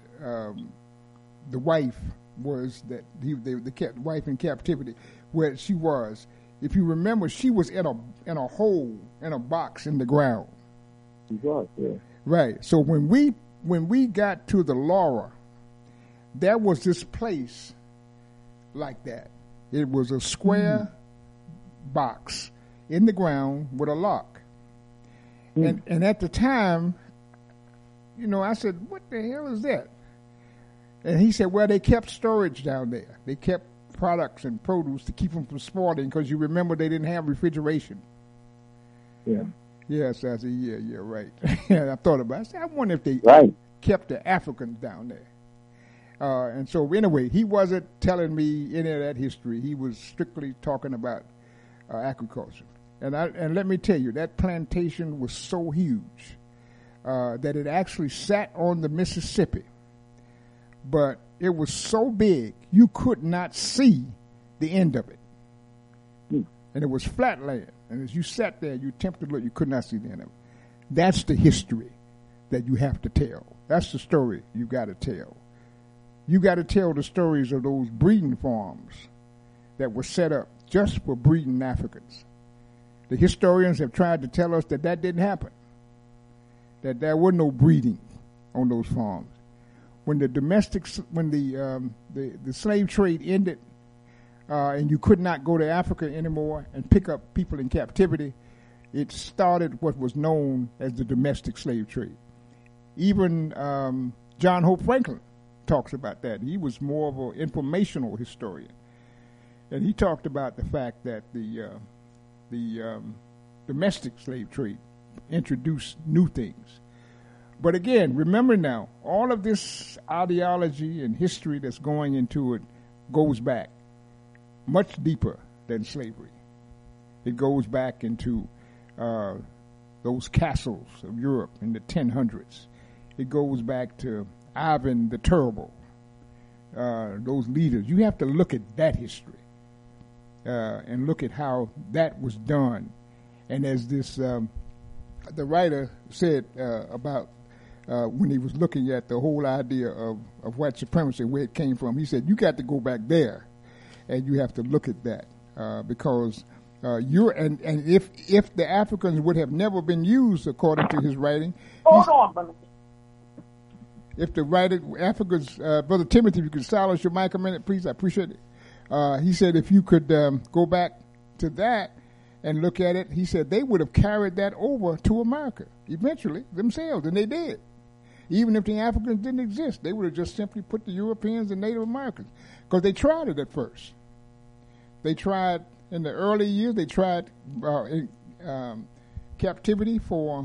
wife was they kept the wife in captivity, where she was. If you remember, she was in a hole in a box in the ground. She was, yeah. Right. So when we got to the Laura, there was this place like that. It was a square box in the ground with a lock. And at the time, I said, "What the hell is that?" And he said, "Well, they kept storage down there. They kept products and produce to keep them from spoiling, because you remember they didn't have refrigeration." Yeah. Yes, I said, yeah, right. I thought about it. I said, I wonder if they kept the Africans down there. And so anyway, he wasn't telling me any of that history. He was strictly talking about agriculture. And let me tell you, that plantation was so huge that it actually sat on the Mississippi. But it was so big, you could not see the end of it. And it was flat land. And as you sat there, you attempted to look, you could not see the end of it. That's the history that you have to tell. That's the story you got to tell. You got to tell the stories of those breeding farms that were set up just for breeding Africans. The historians have tried to tell us that didn't happen, that there were no breeding on those farms. When the slave trade ended, and you could not go to Africa anymore and pick up people in captivity, it started what was known as the domestic slave trade. Even John Hope Franklin talks about that. He was more of an informational historian, and he talked about the fact that the domestic slave trade introduced new things. But again, remember now, all of this ideology and history that's going into it goes back much deeper than slavery. It goes back into those castles of Europe in the 1000s. It goes back to Ivan the Terrible, those leaders. You have to look at that history and look at how that was done. And as the writer said about when he was looking at the whole idea of white supremacy, where it came from, he said, you got to go back there and you have to look at that because if the Africans would have never been used according to his writing. Hold on, brother. If the writer, Africa's, Brother Timothy, if you could silence your mic a minute, please, I appreciate it. He said if you could go back to that and look at it, he said they would have carried that over to America eventually themselves, and they did. Even if the Africans didn't exist, they would have just simply put the Europeans and Native Americans, because they tried it at first. They tried in the early years, they tried captivity for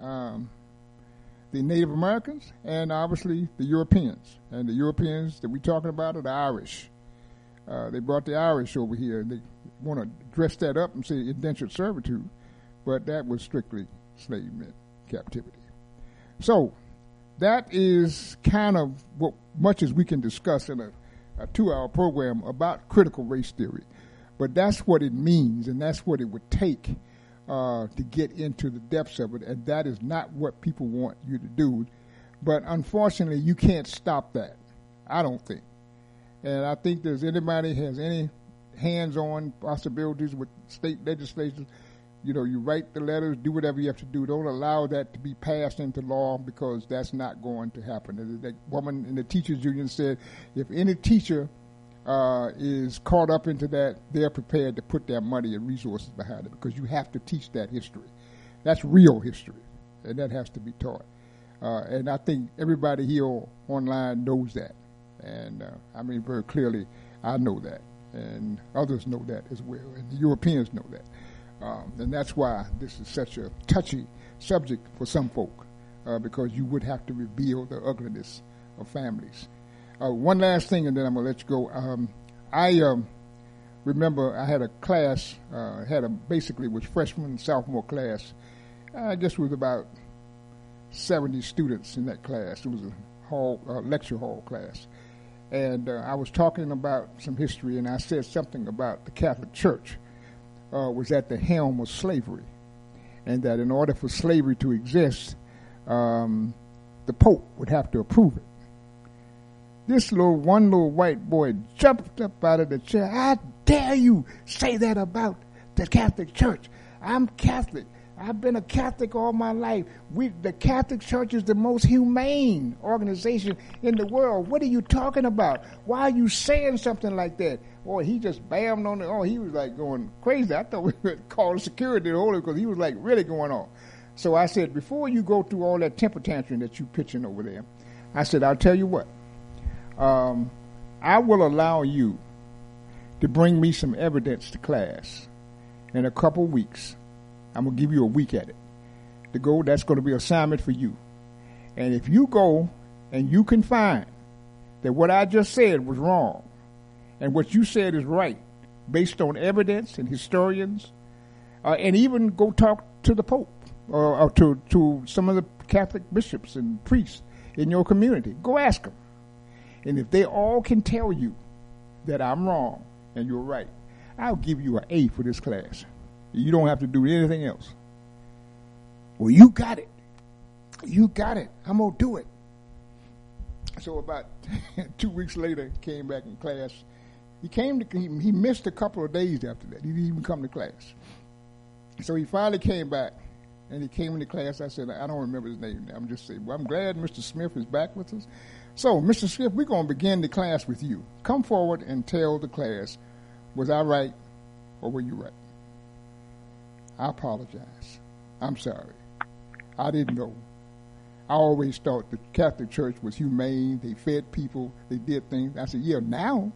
the Native Americans and obviously the Europeans. And the Europeans that we're talking about are the Irish. They brought the Irish over here, and they want to dress that up and say indentured servitude, but that was strictly slave captivity. So that is kind of what much as we can discuss in a 2-hour program about critical race theory. But that's what it means, and that's what it would take to get into the depths of it, and that is not what people want you to do. But unfortunately, you can't stop that, I don't think. And I think there's anybody has any hands-on possibilities with state legislatures, you write the letters, do whatever you have to do. Don't allow that to be passed into law, because that's not going to happen. That woman in the teachers union said, if any teacher is caught up into that, they're prepared to put their money and resources behind it, because you have to teach that history. That's real history, and that has to be taught. And I think everybody here online knows that. And I mean, very clearly, I know that. And others know that as well, and the Europeans know that. And that's why this is such a touchy subject for some folk, because you would have to reveal the ugliness of families. One last thing, and then I'm going to let you go. I remember I had a class, basically was freshman and sophomore class. I guess it was about 70 students in that class. It was a lecture hall class. And I was talking about some history, and I said something about the Catholic Church was at the helm of slavery, and that in order for slavery to exist, the Pope would have to approve it. This one little white boy jumped up out of the chair. I dare you say that about the Catholic Church. I'm Catholic. I've been a Catholic all my life. The Catholic Church is the most humane organization in the world. What are you talking about? Why are you saying something like that? Boy, he just bammed on it. Oh, he was like going crazy. I thought we would call security to hold him because he was like really going on. So I said, before you go through all that temper tantrum that you pitching over there, I said, I'll tell you what. I will allow you to bring me some evidence to class in a couple weeks. I'm going to give you a week at it. To go, that's going to be an assignment for you. And if you go and you can find that what I just said was wrong and what you said is right based on evidence and historians, and even go talk to the Pope or to some of the Catholic bishops and priests in your community. Go ask them. And if they all can tell you that I'm wrong and you're right, I'll give you an A for this class. You don't have to do anything else. Well, you got it. You got it. I'm going to do it. So about 2 weeks later, came back in class. He missed a couple of days after that. He didn't even come to class. So he finally came back, and he came into class. I said, I don't remember his name now. I'm just saying, well, I'm glad Mr. Smith is back with us. So, Mr. Smith, we're going to begin the class with you. Come forward and tell the class, was I right or were you right? I apologize. I'm sorry. I didn't know. I always thought the Catholic Church was humane. They fed people. They did things. I said, yeah, now.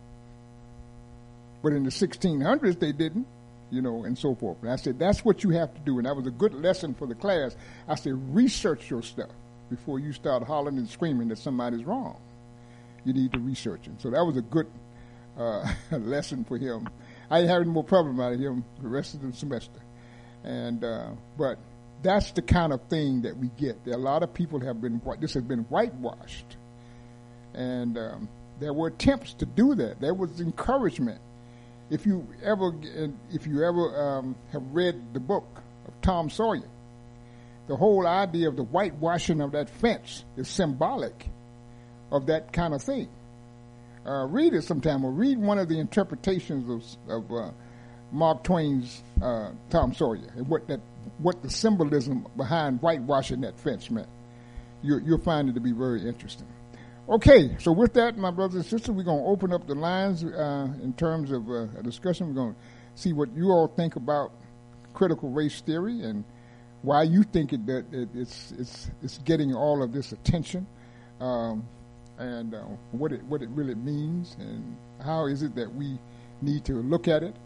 But in the 1600s, they didn't, and so forth. And I said, that's what you have to do. And that was a good lesson for the class. I said, research your stuff before you start hollering and screaming that somebody's wrong. You need to research it. So that was a good lesson for him. I didn't have any more problem out of him the rest of the semester. And but that's the kind of thing that we get. There are a lot of people this has been whitewashed. And there were attempts to do that. There was encouragement. If you ever have read the book of Tom Sawyer, the whole idea of the whitewashing of that fence is symbolic of that kind of thing. Read it sometime, or read one of the interpretations of Mark Twain's Tom Sawyer, and what the symbolism behind whitewashing that fence meant. You'll find it to be very interesting. Okay, so with that, my brothers and sisters, we're going to open up the lines in terms of a discussion. We're going to see what you all think about critical race theory and why you think it's getting all of this attention, and what it really means, and how is it that we need to look at it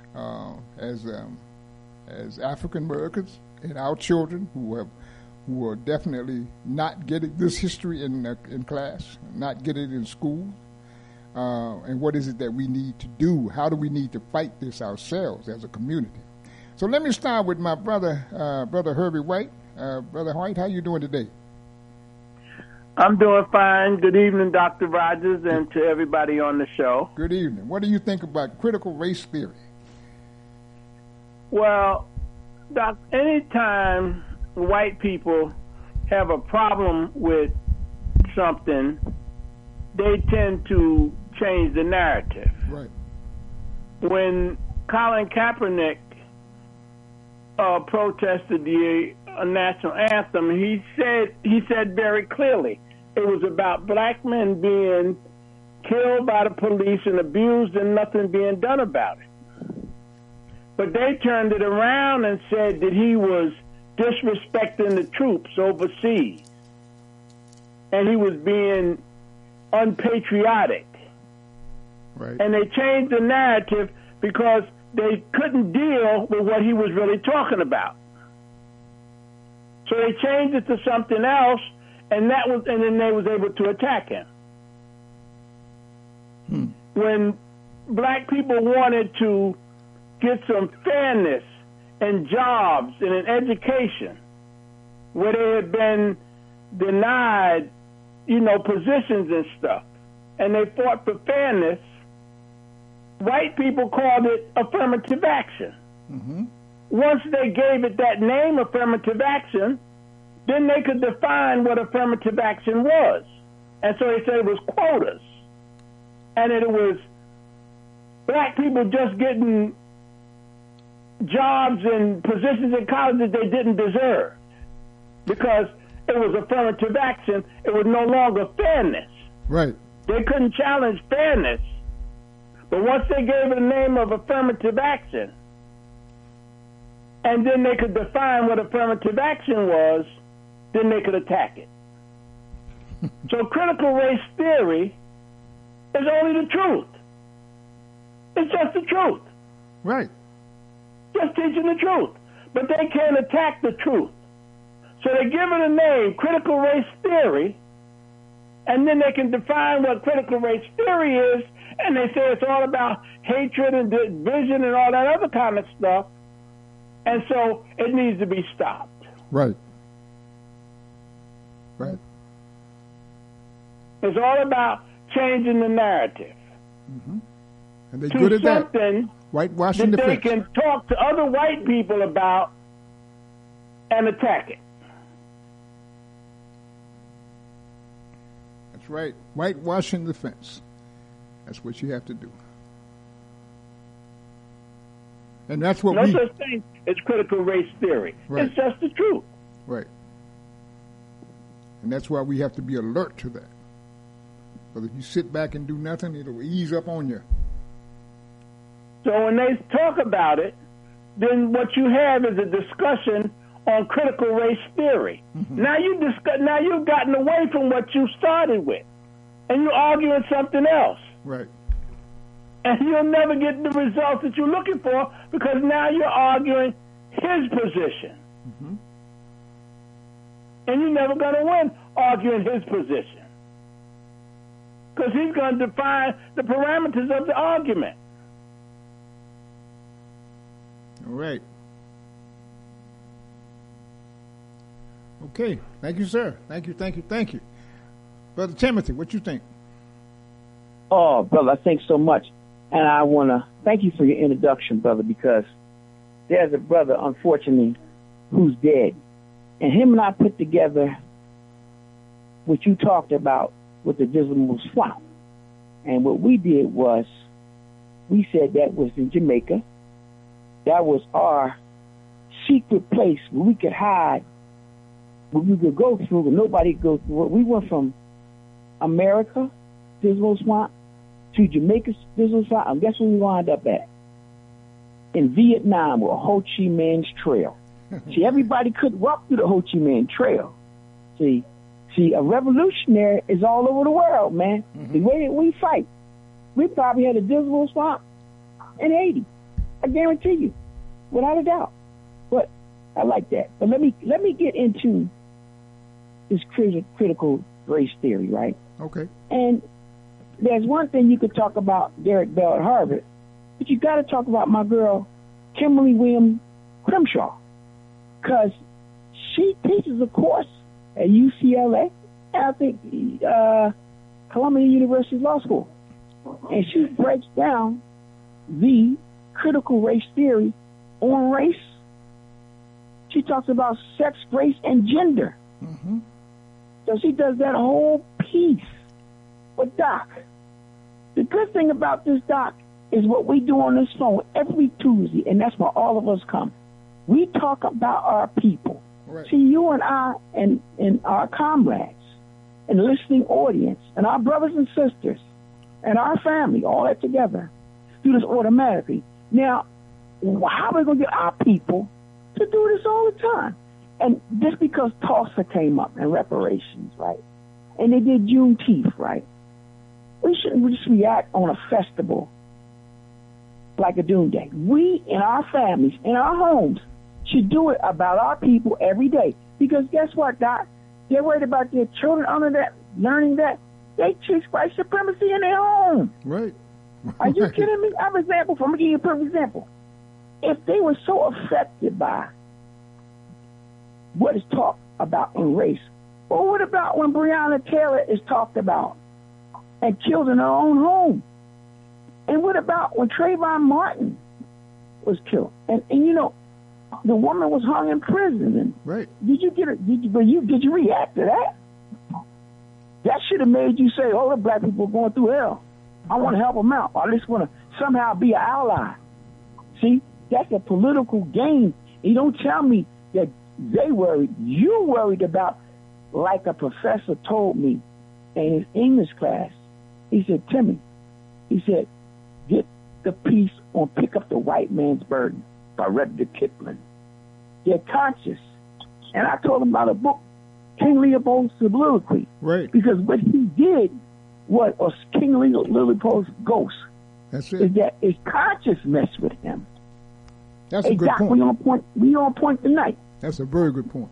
as African Americans and our children who are definitely not getting this history in class, not getting it in school, and what is it that we need to do? How do we need to fight this ourselves as a community? So let me start with my brother Herbie White. Brother White, how you doing today? I'm doing fine. Good evening, Dr. Rogers, and to everybody on the show. Good evening. What do you think about critical race theory? Well, Doc, anytime white people have a problem with something, they tend to change the narrative. Right. When Colin Kaepernick protested the national anthem, he said very clearly it was about black men being killed by the police and abused and nothing being done about it. But they turned it around and said that he was disrespecting the troops overseas and he was being unpatriotic. Right. And they changed the narrative because they couldn't deal with what he was really talking about. So they changed it to something else, and then they was able to attack him. When black people wanted to get some fairness in jobs and in education, where they had been denied, positions and stuff, and they fought for fairness, white people called it affirmative action. Mm-hmm. Once they gave it that name, affirmative action, then they could define what affirmative action was. And so they said it was quotas. And it was black people just getting jobs and positions in colleges they didn't deserve. Because it was affirmative action, it was no longer fairness. Right. They couldn't challenge fairness. But once they gave it a name of affirmative action, and then they could define what affirmative action was, then they could attack it. So critical race theory is only the truth. It's just the truth. Right. Just teaching the truth. But they can't attack the truth. So they give it a name, critical race theory, and then they can define what critical race theory is, and they say it's all about hatred and division and all that other kind of stuff. And so it needs to be stopped. Right. Right. It's all about changing the narrative. Mm-hmm. And they're good at that. Something Whitewashing that the they fence. can talk to other white people about and attack it. That's right. Whitewashing the fence. That's what you have to do. And that's what no such thing as critical race theory. Right. It's just the truth. Right. And that's why we have to be alert to that. Because if you sit back and do nothing, it'll ease up on you. So when they talk about it, then what you have is a discussion on critical race theory. Mm-hmm. Now you've gotten away from what you started with, and you're arguing something else. Right. And you'll never get the results that you're looking for because now you're arguing his position. Mm-hmm. And you're never going to win arguing his position. Because he's going to define the parameters of the argument. All right. Okay. Thank you, sir. Thank you. Brother Timothy, what you think? Oh, brother, thanks so much. And I want to thank you for your introduction, brother, because there's a brother, unfortunately, who's dead. And him and I put together what you talked about with the Dismal Swamp. And what we did was we said that was in Jamaica. That was our secret place where we could hide, where we could go through, but nobody could go through. We went from America, Dismal Swamp, to Jamaica's Dismal Swamp, and guess where we wound up at? In Vietnam, with Ho Chi Minh's trail. See, everybody could walk through the Ho Chi Minh Trail. See, a revolutionary is all over the world, man. Mm-hmm. The way that we fight, we probably had a Dismal Swamp in Haiti. I guarantee you, without a doubt. But I like that. But let me get into this critical race theory, right? Okay. And there's one thing you could talk about Derek Bell at Harvard, but you got to talk about my girl Kimberly Williams Crenshaw, because she teaches a course at UCLA, and I think Columbia University Law School, and she breaks down the critical race theory on race. She talks about sex, race, and gender. Mm-hmm. So she does that whole piece. But Doc, the good thing about this, Doc, is what we do on this phone every Tuesday, and that's where all of us come. We talk about our people. Right. See, you and I and our comrades and the listening audience and our brothers and sisters and our family, all that together, do this automatically. Now, how are we going to get our people to do this all the time? And just because Tulsa came up and reparations, right? And they did Juneteenth, right? We shouldn't just react on a festival like a doomsday. We, in our families, in our homes, should do it about our people every day. Because guess what, Doc? They're worried about their children under that, learning that. They teach white supremacy in their home. Right. Are you kidding me? I'm example. I'm going to give you a perfect example. If they were so affected by what is talked about in race, well, what about when Breonna Taylor is talked about and killed in her own home? And what about when Trayvon Martin was killed? And you know, the woman was hung in prison. And right. Did you react to that? That should have made you say, "Oh, the black people are going through hell. I want to help them out. I just want to somehow be an ally." See, that's a political game. You don't tell me that they worried. You worried about, like a professor told me in his English class. He said, "Timmy," he said, "get the piece on Pick Up the White Man's Burden by Rudyard Kipling. They're conscious." And I told him about a book, King Leopold's Soliloquy. Right. Because what he did was King Leopold's ghost. That's it. Is that his conscience messed with him. That's a good point. We on point tonight. That's a very good point.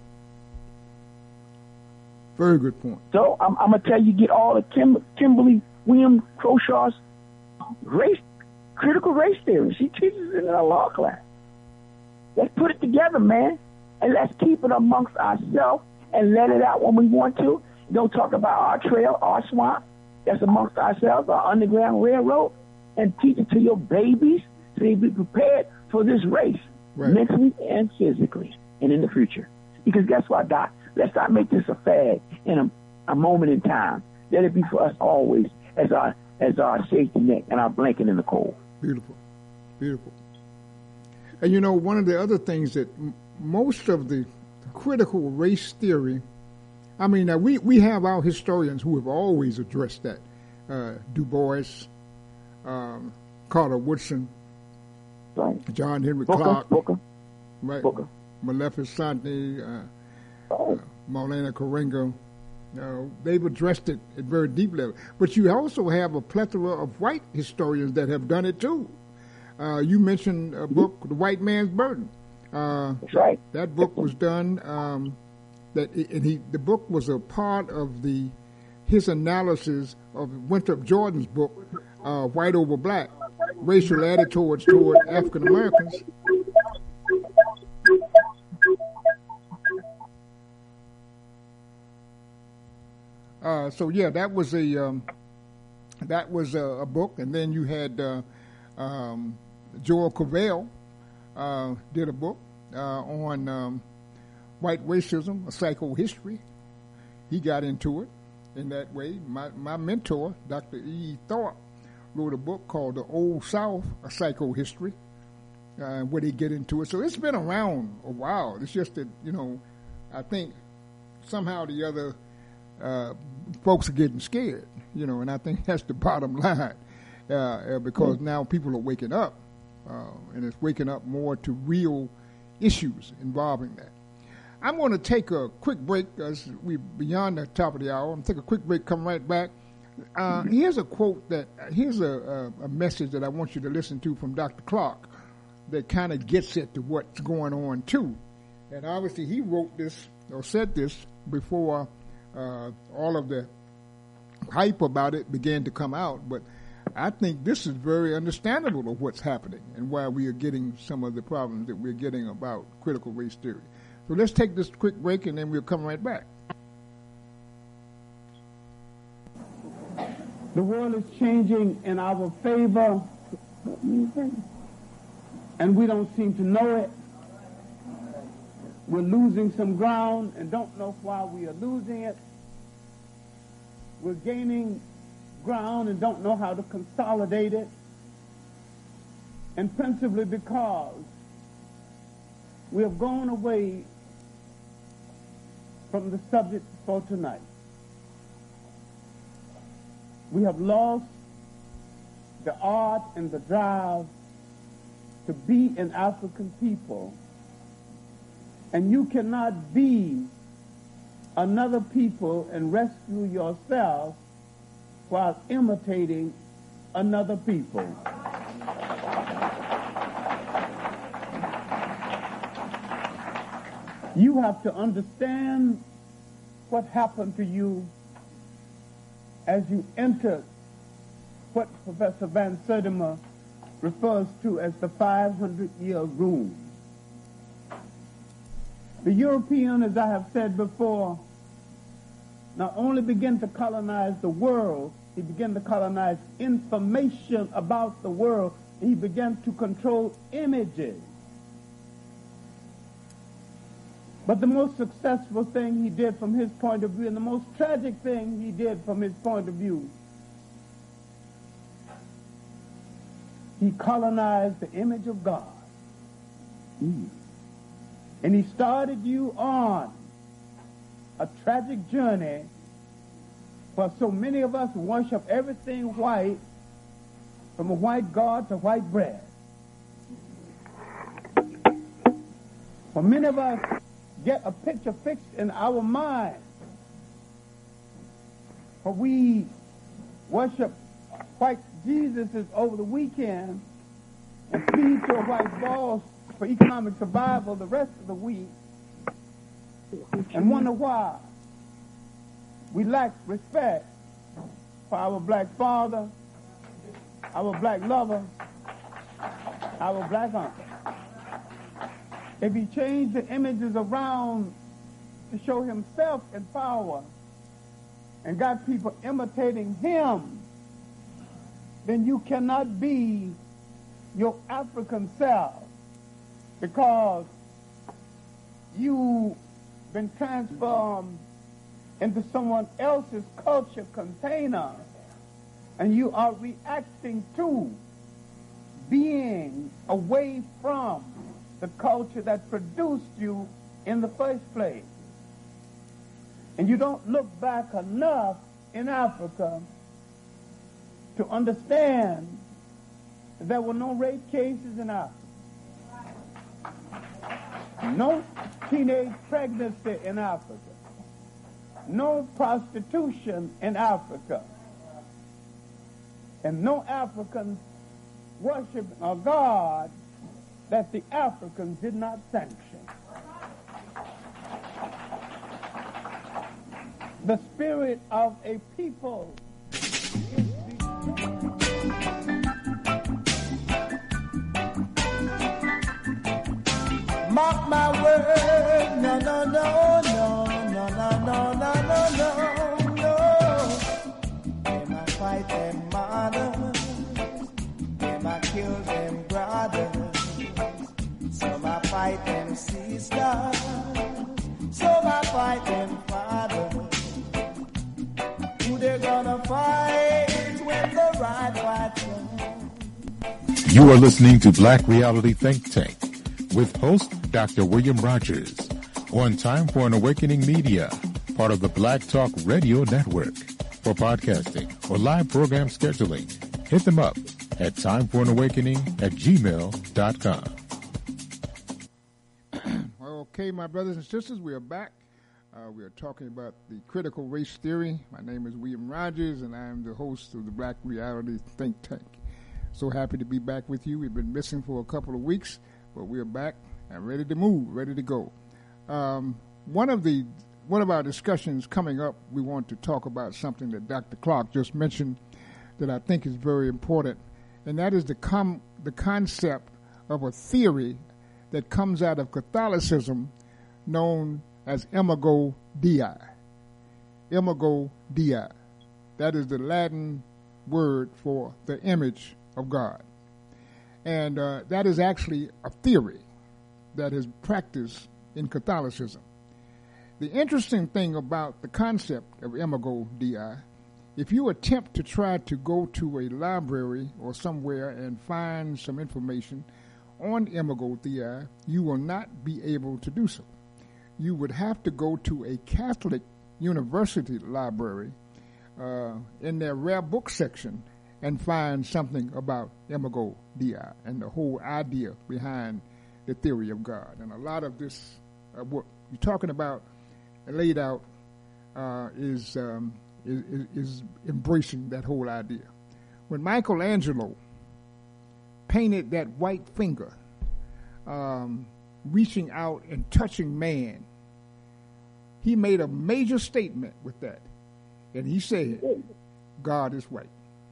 Very good point. So I'm going to tell you, get all the Kimberly Williams Crowshaw's critical race theory. She teaches it in a law class. Let's put it together, man, and let's keep it amongst ourselves and let it out when we want to. Don't talk about our trail, our swamp. That's amongst ourselves, our Underground Railroad, and teach it to your babies so they be prepared for this race, right, mentally and physically, and in the future. Because guess what, Doc? Let's not make this a fad in a moment in time. Let it be for us always as our safety net and our blanket in the cold. Beautiful. Beautiful. And you know, one of the other things that most of the critical race theory, I mean, we have our historians who have always addressed that. Du Bois, Carter Woodson, right, John Henry Clark, Booker. Right, Booker. Maleficent, Maulana Karenga. They've addressed it at very deep level. But you also have a plethora of white historians that have done it too. You mentioned a book, The White Man's Burden. That's right. That book was done. The book was a part of his analysis of Winthrop Jordan's book, White Over Black, Racial Attitudes toward African Americans. So yeah, that was a book, and then you had Joel Cavell did a book on white racism, a psychohistory. He got into it in that way. My mentor, Dr. E. Thorpe, wrote a book called The Old South, a psychohistory, where they get into it. So it's been around a while. It's just that, I think somehow or the other folks are getting scared, and I think that's the bottom line, because now people are waking up, and it's waking up more to real issues involving that. I'm going to take a quick break as we're beyond the top of the hour. I'm going to take a quick break, come right back. Here's a quote here's a message that I want you to listen to from Dr. Clark that kind of gets at to what's going on too. And obviously he wrote this or said this before all of the hype about it began to come out. But I think this is very understandable of what's happening and why we are getting some of the problems that we're getting about critical race theory. So let's take this quick break and then we'll come right back. The world is changing in our favor, and we don't seem to know it. We're losing some ground and don't know why we are losing it. We're gaining ground and don't know how to consolidate it. And principally because we have gone away from the subject for tonight. We have lost the art and the drive to be an African people. And you cannot be another people and rescue yourself while imitating another people. You have to understand what happened to you as you entered what Professor Van Sertima refers to as the 500-year room. The European, as I have said before, not only began to colonize the world, he began to colonize information about the world. He began to control images. But the most successful thing he did from his point of view, and the most tragic thing he did from his point of view, he colonized the image of God. And he started you on a tragic journey where so many of us worship everything white, from a white God to white bread. For many of us get a picture fixed in our mind, for we worship white Jesuses over the weekend and feed to a white boss for economic survival the rest of the week, and wonder why we lack respect for our black father, our black lover, our black uncle. If he changed the images around to show himself in power and got people imitating him, then you cannot be your African self, because you've been transformed into someone else's culture container, and you are reacting to being away from the culture that produced you in the first place. And you don't look back enough in Africa to understand that there were no rape cases in Africa, no teenage pregnancy in Africa, no prostitution in Africa, and no Africans worship a God that the Africans did not sanction. The spirit of a people is mark my word, no, no, no, no, no, no, no, no, no, no, no. Them I fight them mothers, them I kill them brothers, some I fight them sisters, some I fight them fathers. Who they gonna fight when the right fight comes? You are listening to Black Reality Think Tank with host Dr. William Rogers on Time for an Awakening Media, part of the Black Talk Radio Network. For podcasting or live program scheduling, hit them up at timeforanawakening@gmail.com. Okay, my brothers and sisters, we are back. We are talking about the critical race theory. My name is William Rogers, and I am the host of the Black Reality Think Tank. So happy to be back with you. We've been missing for a couple of weeks, but we're back and ready to move, ready to go. One of our discussions coming up, we want to talk about something that Dr. Clark just mentioned that I think is very important, and that is the concept of a theory that comes out of Catholicism known as Imago Dei. Imago Dei. That is the Latin word for the image of God. And that is actually a theory that is practiced in Catholicism. The interesting thing about the concept of Imago Dei, if you attempt to try to go to a library or somewhere and find some information on Imago Dei, you will not be able to do so. You would have to go to a Catholic university library in their rare book section and find something about Imago Dei and the whole idea behind the theory of God. And a lot of this, what you're talking about, laid out, is is embracing that whole idea. When Michelangelo painted that white finger, reaching out and touching man, he made a major statement with that. And he said, God is white.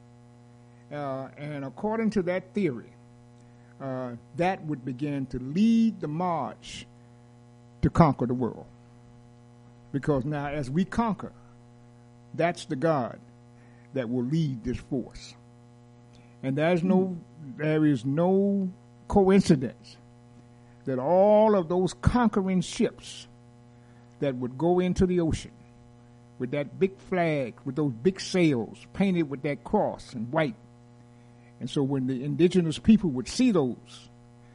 And according to that theory, that would begin to lead the march to conquer the world. Because now as we conquer, that's the God that will lead this force. And there is no coincidence that all of those conquering ships that would go into the ocean with that big flag, with those big sails painted with that cross in white. And so when the indigenous people would see those,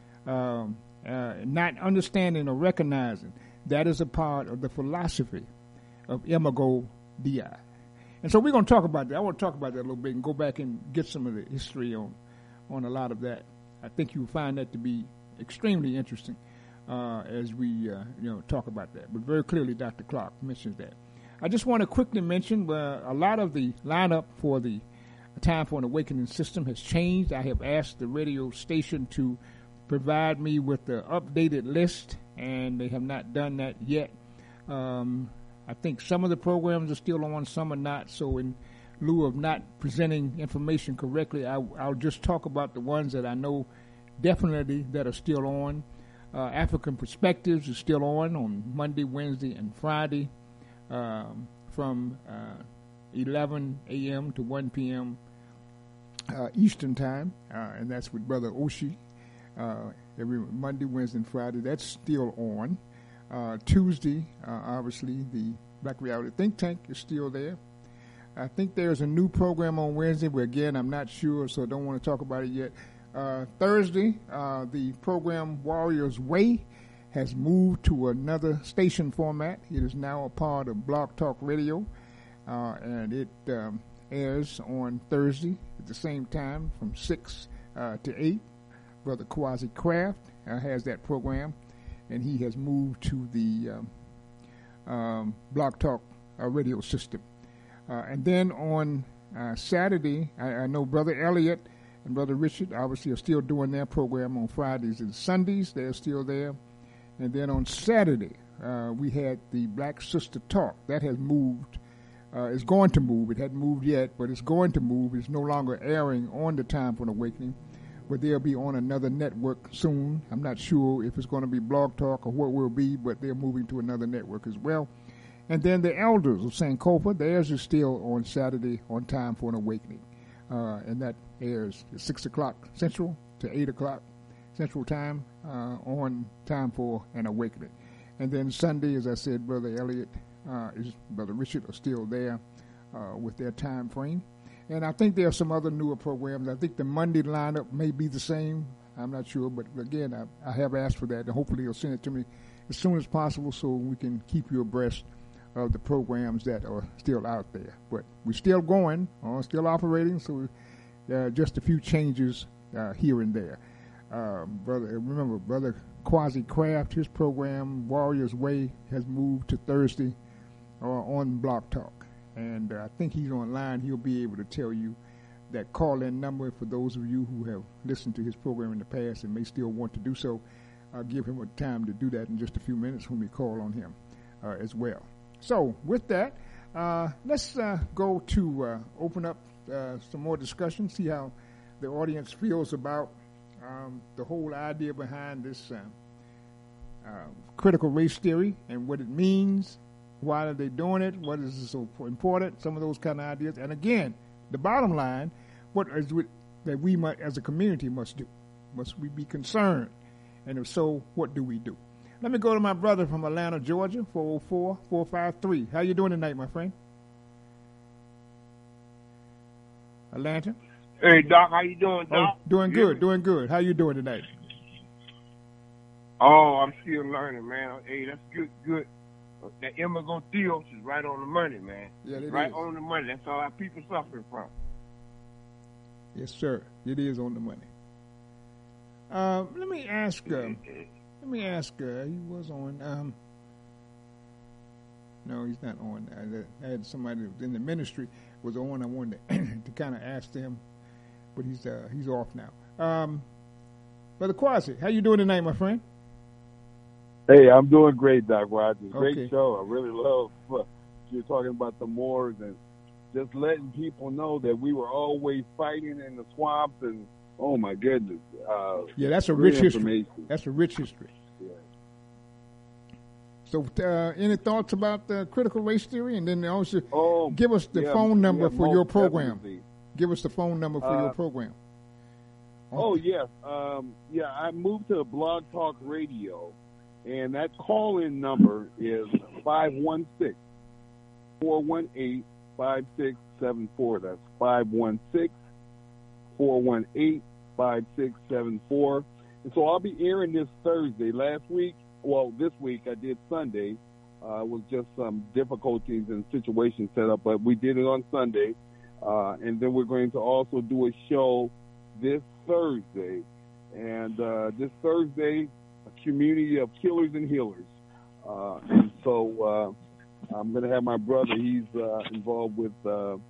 not understanding or recognizing, that is a part of the philosophy of Imago Dei. And so we're going to talk about that. I want to talk about that a little bit and go back and get some of the history on a lot of that. I think you'll find that to be extremely interesting as we talk about that. But very clearly, Dr. Clark mentions that. I just want to quickly mention a lot of the lineup for the Time for an Awakening system has changed. I have asked the radio station to provide me with the updated list, and they have not done that yet. I think some of the programs are still on, some are not. So in lieu of not presenting information correctly, I'll just talk about the ones that I know definitely that are still on. African Perspectives is still on Monday, Wednesday, and Friday from 11 a.m. to 1 p.m. Eastern Time, and that's with Brother Oshi every Monday, Wednesday, and Friday. That's still on. Tuesday, obviously, the Black Reality Think Tank is still there. I think there's a new program on Wednesday, but again, I'm not sure, so I don't want to talk about it yet. Thursday, the program Warriors Way has moved to another station format. It is now a part of Blog Talk Radio, and it airs on Thursday at the same time from 6 to 8. Brother Quasi Craft has that program, and he has moved to the Blog Talk radio system. And then on Saturday, I know Brother Elliott and Brother Richard obviously are still doing their program on Fridays and Sundays. They're still there. And then on Saturday, we had the Black Sister Talk. That has moved. It's going to move. It hadn't moved yet, but it's going to move. It's no longer airing on the Time for an Awakening, but they'll be on another network soon. I'm not sure if it's going to be Blog Talk or what will be, but they're moving to another network as well. And then the Elders of Sankofa, theirs is still on Saturday on Time for an Awakening. And that airs at 6 o'clock Central to 8 o'clock Central Time on Time for an Awakening. And then Sunday, as I said, Brother Elliott, Brother Richard are still there with their time frame. And I think there are some other newer programs. I think the Monday lineup may be the same. I'm not sure. But again, I have asked for that, and hopefully they'll send it to me as soon as possible so we can keep you abreast of the programs that are still out there. But we're still going, still operating, so just a few changes here and there. Brother Quasi Craft, his program, Warriors Way, has moved to Thursday on Blog Talk. And I think he's online. He'll be able to tell you that call-in number for those of you who have listened to his program in the past and may still want to do so. I'll give him a time to do that in just a few minutes when we call on him as well. So with that, let's go to open up some more discussion, see how the audience feels about the whole idea behind this critical race theory and what it means. Why are they doing it? What is so important? Some of those kind of ideas. And again, the bottom line, what is it that we must, as a community, must do? Must we be concerned? And if so, what do we do? Let me go to my brother from Atlanta, Georgia, 404-453. How you doing tonight, my friend? Atlanta? Hey, Doc, how you doing, Doc? Doing good, doing good. How you doing tonight? Oh, I'm still learning, man. Hey, that's good. That Imago Theos is right on the money, man. Yeah, it right is. On the money. That's all our people suffering from. Yes, sir. It is on the money. Let me ask. He was on. No, he's not on. I had somebody that was in the ministry was on. I wanted to kind of ask them, but he's off now. Brother Kwasi, how you doing tonight, my friend? Hey, I'm doing great, Doc Rogers. Okay. Great show. I really love what you're talking about the Moors and just letting people know that we were always fighting in the swamps and, oh, my goodness. Yeah, that's a rich history. That's a rich history. Yeah. So any thoughts about critical race theory? And then also give us the phone number for your program. Definitely. Give us the phone number for your program. Oh, yes. I moved to Blog Talk Radio, and that call-in number is 516-418-5674. That's 516-418-5674. And so I'll be airing this Thursday. This week I did Sunday. It was just some difficulties and situations set up, but we did it on Sunday. And then we're going to also do a show this Thursday. And this Thursday, a community of killers and healers. And so I'm going to have my brother. He's involved with an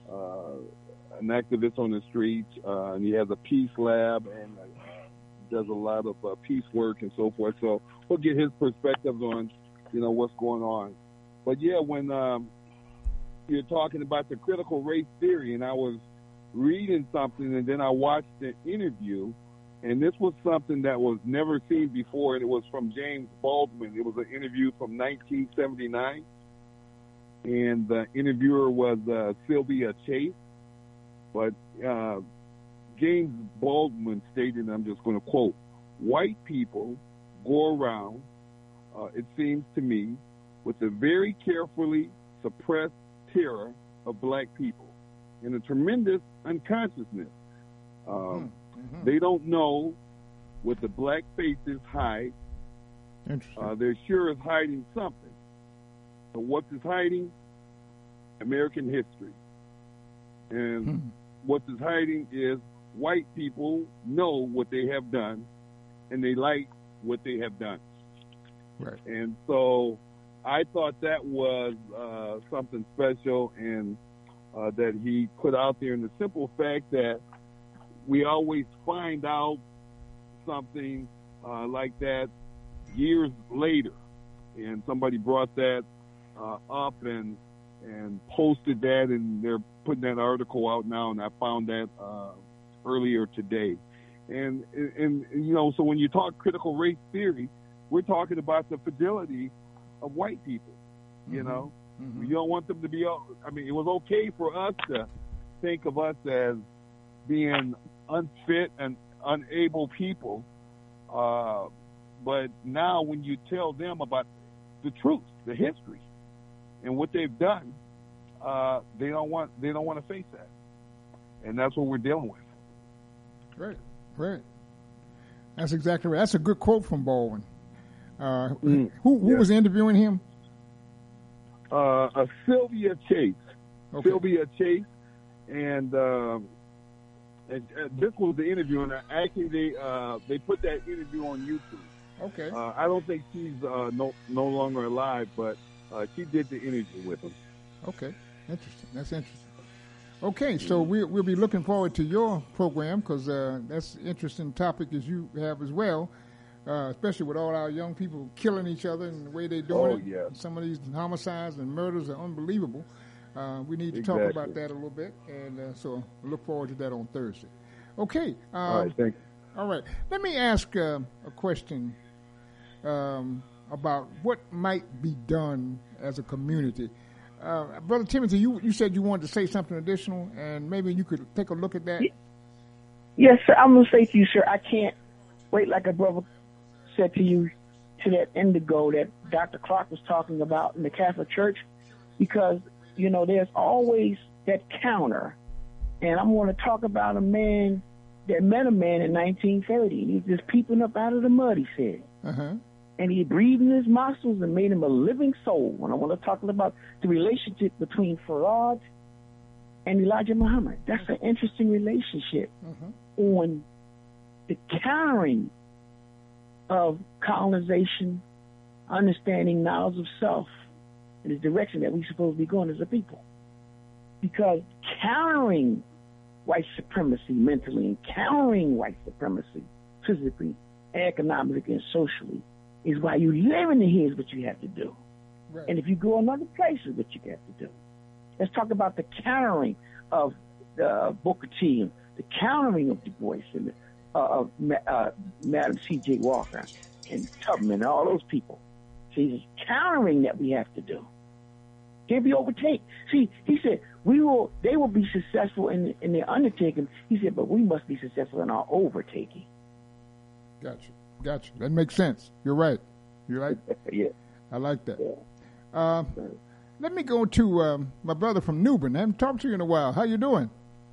activist on the street, and he has a peace lab and does a lot of peace work and so forth. So we'll get his perspectives on, what's going on. But yeah, when you're talking about the critical race theory, and I was reading something, and then I watched an interview, and this was something that was never seen before, and it was from James Baldwin. It was an interview from 1979, and the interviewer was Sylvia Chase. But James Baldwin stated, and I'm just going to quote, "White people go around, it seems to me, with a very carefully suppressed terror of black people and a tremendous unconsciousness. They don't know what the black faces hide. They're sure is hiding something. So what is hiding? American history. And what is hiding is white people know what they have done, and they like what they have done." Right. And so I thought that was something special, and that he put out there in the simple fact that we always find out something like that years later. And somebody brought that up and posted that, and they're putting that article out now, and I found that earlier today. And so when you talk critical race theory, we're talking about the fidelity of white people, you know. You don't want them to be, it was okay for us to think of us as being unfit and unable people, but now when you tell them about the truth, the history, and what they've done, they don't want to face that, and that's what we're dealing with. Right. That's exactly right. That's a good quote from Baldwin. Who was interviewing him? Sylvia Chase. Okay. Sylvia Chase, and this was the interview, and actually they put that interview on YouTube. Okay. I don't think she's no longer alive, but she did the interview with him. Okay, interesting. That's interesting. Okay, so we'll be looking forward to your program, because that's an interesting topic as you have as well, especially with all our young people killing each other and the way they're doing it. Yeah. Some of these homicides and murders are unbelievable. We need to talk about that a little bit, and so we look forward to that on Thursday. Okay. All right, thank you. All right. Let me ask a question about what might be done as a community. Brother Timothy, you said you wanted to say something additional, and maybe you could take a look at that. Yes, sir. I'm going to say to you, sir, I can't wait, like a brother said to you, to that indigo that Dr. Clark was talking about in the Catholic Church, because, there's always that counter. And I'm going to talk about a man that met a man in 1930. He was just peeping up out of the mud, he said. And he breathed in his nostrils and made him a living soul. And I want to talk about the relationship between Farad and Elijah Muhammad. That's an interesting relationship on the countering of colonization, understanding knowledge of self, in the direction that we're supposed to be going as a people. Because countering white supremacy mentally and countering white supremacy physically, economically, and socially is why you live in the here is what you have to do. Right. And if you go another place is what you have to do. Let's talk about the countering of Booker T, the countering of Du Bois, and of Madam C.J. Walker and Tubman and all those people. See, it's countering that we have to do. Can't be overtaken. See, he said, they will be successful in their undertaking. He said, but we must be successful in our overtaking. Gotcha. That makes sense. You're right. Yeah. I like that. Yeah. Let me go to my brother from Newbern. I haven't talked to you in a while. How you doing?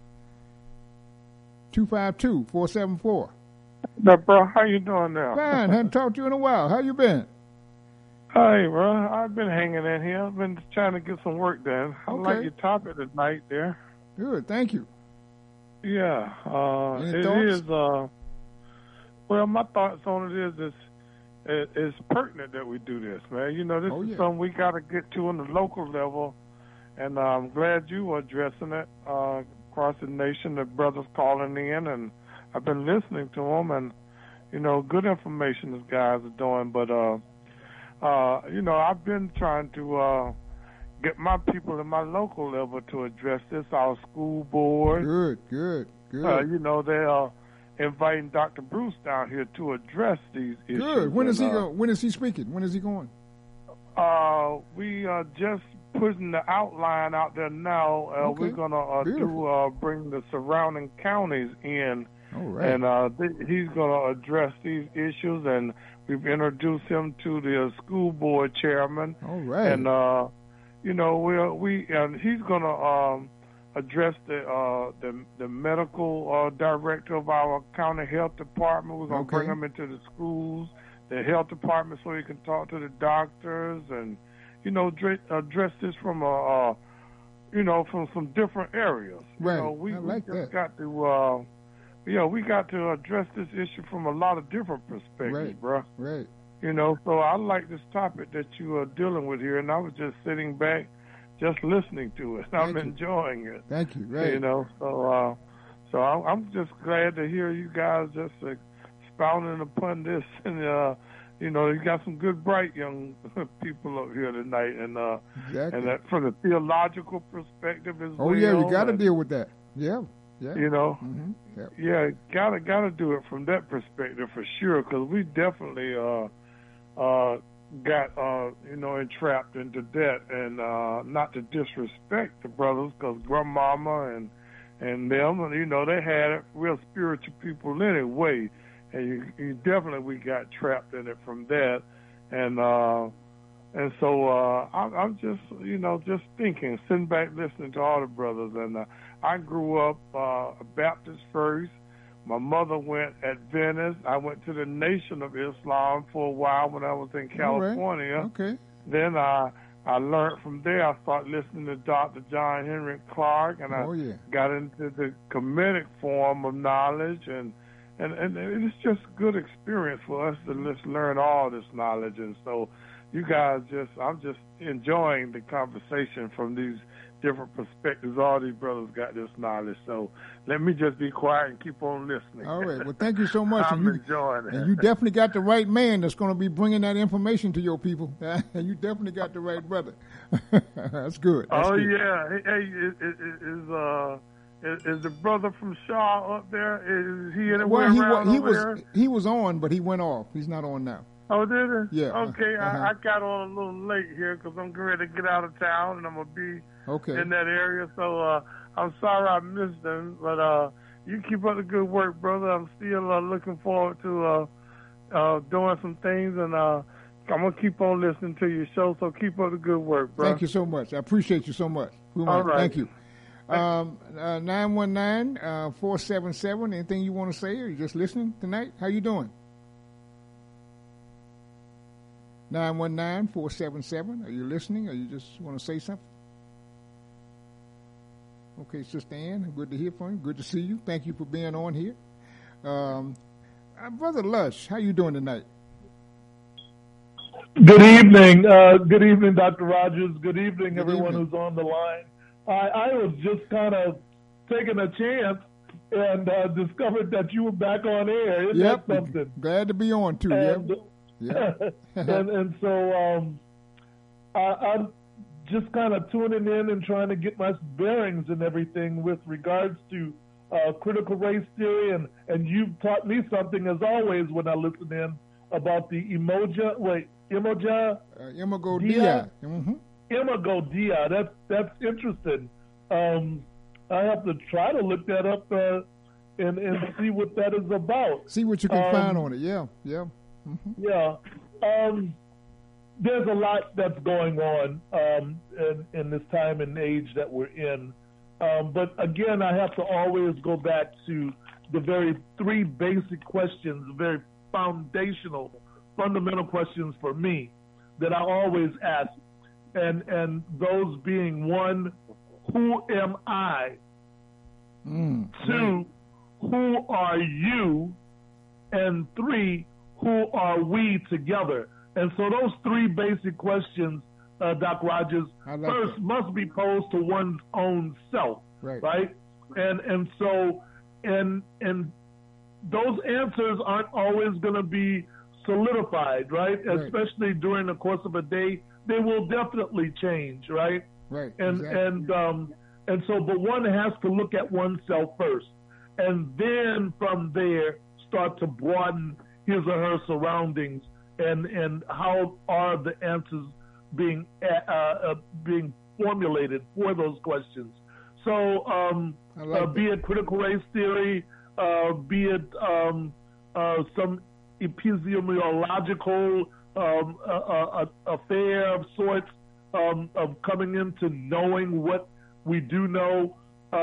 252-474. Bro, how you doing now? Fine. Haven't talked to you in a while. How you been? Hey, bro. I've been hanging in here. I've been trying to get some work done. I like your topic tonight there. Good. Thank you. Yeah. Any thoughts? Well, my thoughts on it is it's pertinent that we do this, man. You know, this is something we got to get to on the local level, and I'm glad you are addressing it across the nation. The brothers calling in, and I've been listening to them, and, you know, good information these guys are doing. But, you know, I've been trying to get my people at my local level to address this, our school board. Good. You know, they are inviting Dr. Bruce down here to address these issues. Good. When is he going? When is he speaking? When is he going? We are just putting the outline out there now. We're gonna bring the surrounding counties in, and he's gonna address these issues. And we've introduced him to the school board chairman. All right. And you know, and he's gonna address the medical director of our county health department. We're going to bring him into the schools, the health department, so he can talk to the doctors and, you know, address this from from some different areas. Right. You know, we that. got to, we got to address this issue from a lot of different perspectives, bro. Right. You know, so I like this topic that you are dealing with here, and I was just sitting back, just listening to it. I'm enjoying it. Thank you. Right. You know, so I'm just glad to hear you guys just expounding upon this, and you know, you got some good, bright young people up here tonight, and and that from the theological perspective as well. Oh yeah, you got to deal with that. Yeah. You know, gotta do it from that perspective for sure, because we definitely got entrapped into that, and not to disrespect the brothers, because grandmama and them, you know, they had it, real spiritual people anyway, and you definitely we got trapped in it from that, and so I'm just just thinking, sitting back listening to all the brothers, and I grew up a Baptist first. My mother went Adventist. I went to the Nation of Islam for a while when I was in California. Right. Okay. Then I learned from there. I started listening to Dr. John Henry Clark, and I got into the Kemetic form of knowledge, and it's just a good experience for us to just learn all this knowledge. And so you guys I'm just enjoying the conversation from these different perspectives. All these brothers got this knowledge, so let me just be quiet and keep on listening. All right. Well, thank you so much. I'm enjoying it. And you definitely got the right man that's going to be bringing that information to your people. And you definitely got the right brother. That's good. That's good. Yeah. Hey, is the brother from Shaw up there? Is he anywhere around here? He was on, but he went off. He's not on now. Oh, did he? Yeah. Okay, I got on a little late here because I'm getting ready to get out of town, and I'm going to be in that area. So I'm sorry I missed them, but you keep up the good work, brother. I'm still looking forward to doing some things, and I'm going to keep on listening to your show, so keep up the good work, bro. Thank you so much. I appreciate you so much. All right. Thank you. 919-477, anything you want to say, or you just listening tonight? How you doing? 919-477. Are you listening, or you just want to say something? Okay, Sister Ann, good to hear from you. Good to see you. Thank you for being on here. Brother Lush, how you doing tonight? Good evening. Good evening, Dr. Rogers. Good evening, everyone who's on the line. I was just kind of taking a chance and discovered that you were back on air. Isn't that something? Glad to be on, too. And so I'm just kind of tuning in and trying to get my bearings and everything with regards to critical race theory. And you've taught me something, as always, when I listen in about the Imago Dia. Imago Dia. That's interesting. I have to try to look that up and see what that is about. See what you can find on it. Yeah. Yeah. There's a lot that's going on in this time and age that we're in. But again, I have to always go back to the very three basic questions, very foundational, fundamental questions for me that I always ask. And those being, one, who am I? Two, who are you? And three, who are we together? And so those three basic questions, Doc Rogers, first must be posed to one's own self, right? And so those answers aren't always going to be solidified, right? Especially during the course of a day, they will definitely change, right? And so, but one has to look at oneself first, and then from there start to broaden his or her surroundings, and how are the answers being formulated for those questions. So, be it critical race theory, be it some epistemological affair of sorts, of coming into knowing what we do know.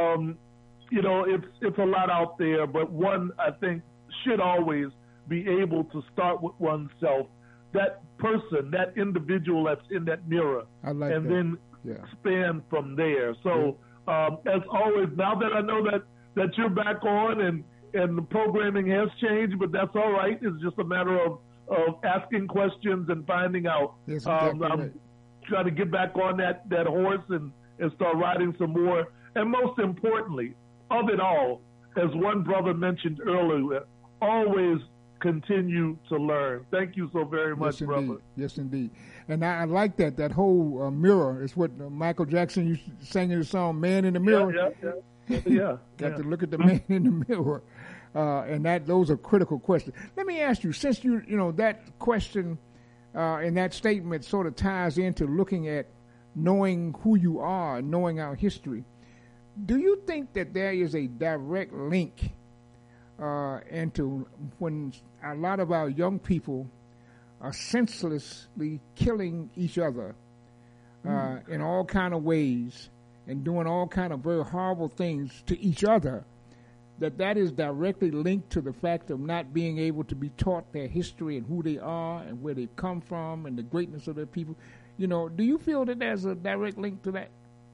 It's a lot out there, but one, I think, should always be able to start with oneself, that person, that individual that's in that mirror, then expand from there. So, as always, now that I know that you're back on and the programming has changed, but that's all right. It's just a matter of asking questions and finding out. I'm trying to get back on that horse and start riding some more. And most importantly, of it all, as one brother mentioned earlier, always continue to learn. Thank you so very much, brother. Yes, indeed. And I like that whole mirror. It's what Michael Jackson used to sing in the song, Man in the Mirror. Yeah. Got to look at the man in the mirror. And those are critical questions. Let me ask you, since you know that question and that statement sort of ties into looking at knowing who you are, knowing our history, do you think that there is a direct link into when a lot of our young people are senselessly killing each other in all kind of ways and doing all kind of very horrible things to each other, that is directly linked to the fact of not being able to be taught their history and who they are and where they've come from and the greatness of their people? Do you feel that there's a direct link to that?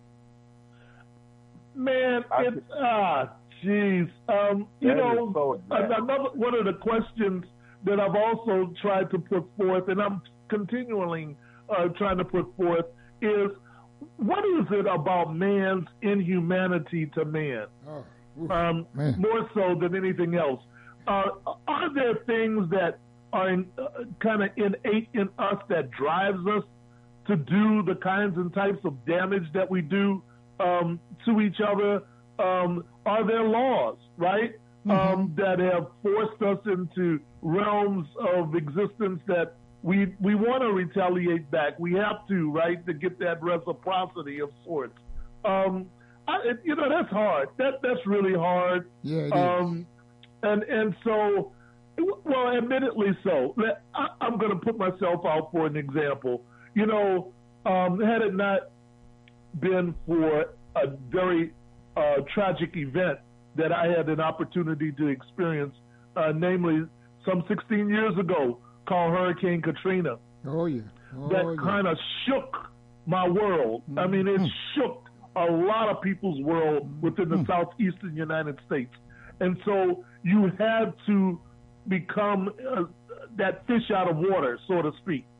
Man, geez. Another one of the questions that I've also tried to put forth, and I'm continually trying to put forth, is what is it about man's inhumanity to man? More so than anything else. Are there things that are kind of innate in us that drives us to do the kinds and types of damage that we do to each other? Are there laws, right, that have forced us into realms of existence that we want to retaliate back? We have to, right, to get that reciprocity of sorts. That's hard. That's really hard. Yeah, it is. And so, well, admittedly so. I'm going to put myself out for an example. Had it not been for a very tragic event that I had an opportunity to experience, namely some 16 years ago, called Hurricane Katrina. That kind of shook my world. I mean, it shook a lot of people's world within the southeastern United States. And so you had to become that fish out of water, so to speak.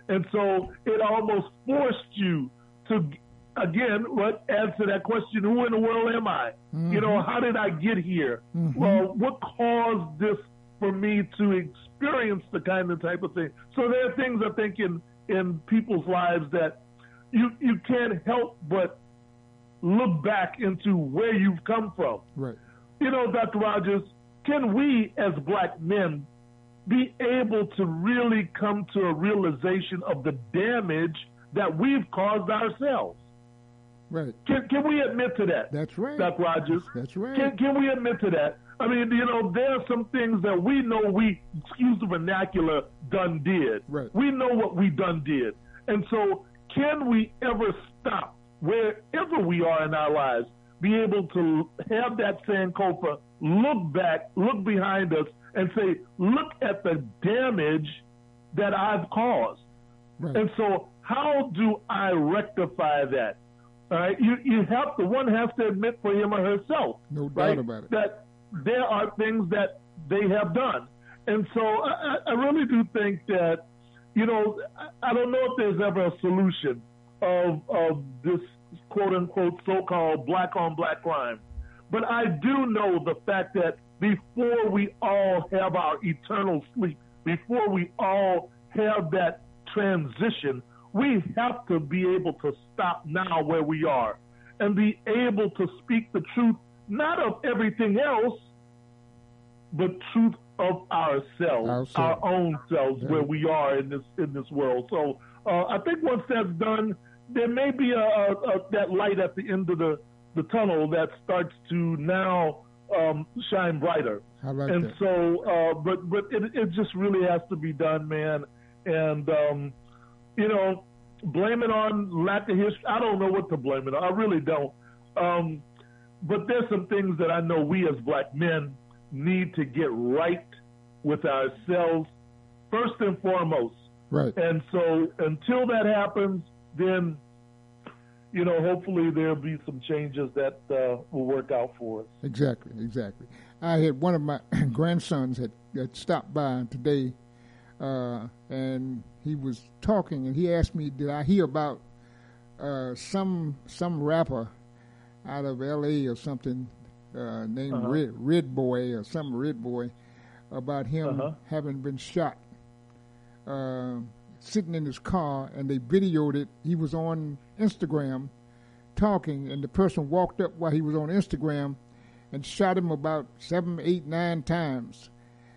And so it almost forced you to, again, what adds to that question, who in the world am I? Mm-hmm. You know, how did I get here? Mm-hmm. Well, what caused this for me to experience the kind of type of thing? So there are things, I think, in people's lives that you can't help but look back into where you've come from. Right. You know, Dr. Rogers, can we as black men be able to really come to a realization of the damage that we've caused ourselves? Right. Can we admit to that? That's right. Dr. Rogers. That's right. Can we admit to that? I mean, you know, there are some things that we know we, excuse the vernacular, done did. Right. We know what we done did. And so can we ever stop wherever we are in our lives, be able to have that Sankofa look back, look behind us, and say, look at the damage that I've caused. Right. And so how do I rectify that? All right, one has to admit for him or herself. No doubt right, about it. that there are things that they have done. And so I really do think that, you know, I don't know if there's ever a solution of this quote-unquote so-called black-on-black crime. But I do know the fact that before we all have our eternal sleep, before we all have that transition, we have to be able to stop now where we are and be able to speak the truth, not of everything else, but truth of ourselves, our own selves, where we are in this world. So I think once that's done, there may be that light at the end of the tunnel that starts to now shine brighter. I like and that. So, but it just really has to be done, man. And you know, blame it on lack of history. I don't know what to blame it on. I really don't. But there's some things that I know we as black men need to get right with ourselves first and foremost. Right. And so until that happens, then, you know, hopefully there'll be some changes that will work out for us. Exactly. I had one of my grandsons had stopped by today, and he was talking, and he asked me, did I hear about some rapper out of L.A. or something named Red Boy or some Red Boy, about him having been shot sitting in his car, and they videoed it. He was on Instagram talking, and the person walked up while he was on Instagram and shot him about 7, 8, 9 times.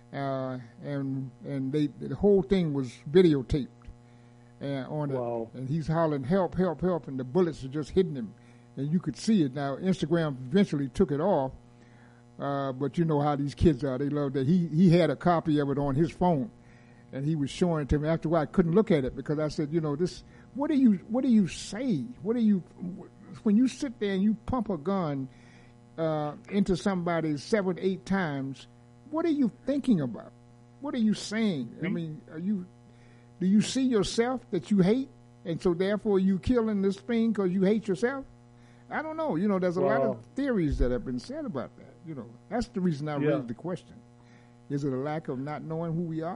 And the whole thing was videotaped on it. And he's hollering, help, help, help, and the bullets are just hitting him. And you could see it. Now, Instagram eventually took it off, but you know how these kids are. They love that. He had a copy of it on his phone, and he was showing it to me. After a while, I couldn't look at it because I said, you know, this. What do you say? When you sit there and you pump a gun into somebody 7, 8 times? What are you thinking about? What are you saying? I mean, do you see yourself that you hate, and so therefore you killing this thing because you hate yourself? I don't know. You know, there's a lot of theories that have been said about that. You know, that's the reason I raised the question. Is it a lack of not knowing who we are?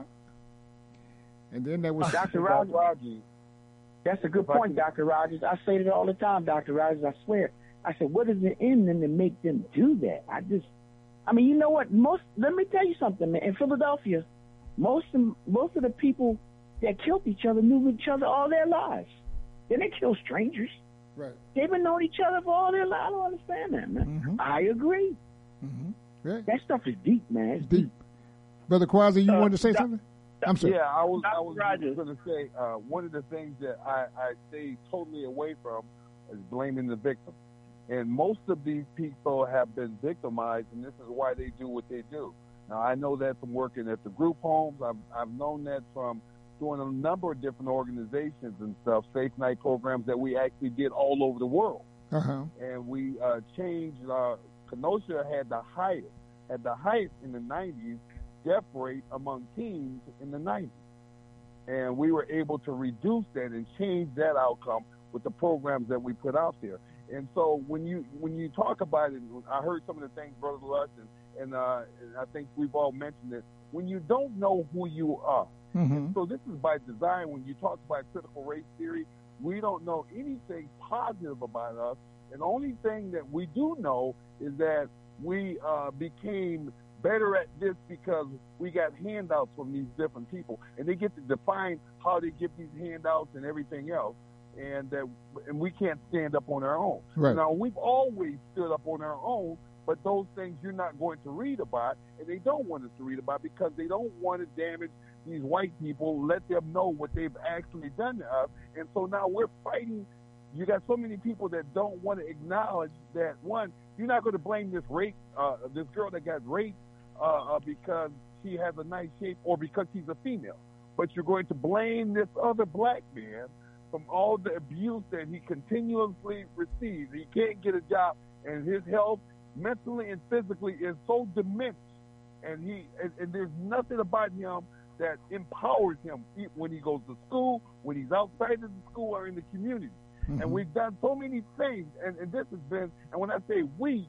And then there was Dr. Rogers. That's a good point, Dr. Rogers. I say it all the time, Dr. Rogers. I swear. I said, what is it in them to make them do that? I mean, you know what? Let me tell you something, man. In Philadelphia, most of the people that killed each other knew each other all their lives. They didn't kill strangers. Right. They've been knowing each other for all their lives. I don't understand that, man. Mm-hmm. I agree. Mm-hmm. Right. That stuff is deep, man. It's deep. Brother Quasi, you wanted to say something? I'm sorry. Yeah, I was going to say one of the things that I stay totally away from is blaming the victim. And most of these people have been victimized, and this is why they do what they do. Now, I know that from working at the group homes. I've known that from doing a number of different organizations and stuff, Safe Night programs that we actually did all over the world. Uh-huh. And we changed, Kenosha had the highest in the 90s death rate among teens in the 90s. And we were able to reduce that and change that outcome with the programs that we put out there. And so when you talk about it, I heard some of the things Brother Lush and I think we've all mentioned it, when you don't know who you are. Mm-hmm. So this is by design. When you talk about critical race theory, we don't know anything positive about us. And the only thing that we do know is that we became better at this because we got handouts from these different people. And they get to define how they get these handouts and everything else. And we can't stand up on our own. Right. Now, we've always stood up on our own, but those things you're not going to read about, and they don't want us to read about because they don't want to damage these white people, let them know what they've actually done to us. And so now we're fighting. You got so many people that don't want to acknowledge that, one, you're not going to blame this girl that got raped because she has a nice shape or because she's a female, but you're going to blame this other black man from all the abuse that he continuously receives. He can't get a job, and his health, mentally and physically, is so diminished, and there's nothing about him that empowers him when he goes to school, when he's outside of the school or in the community. Mm-hmm. And we've done so many things, and this has been, and when I say we,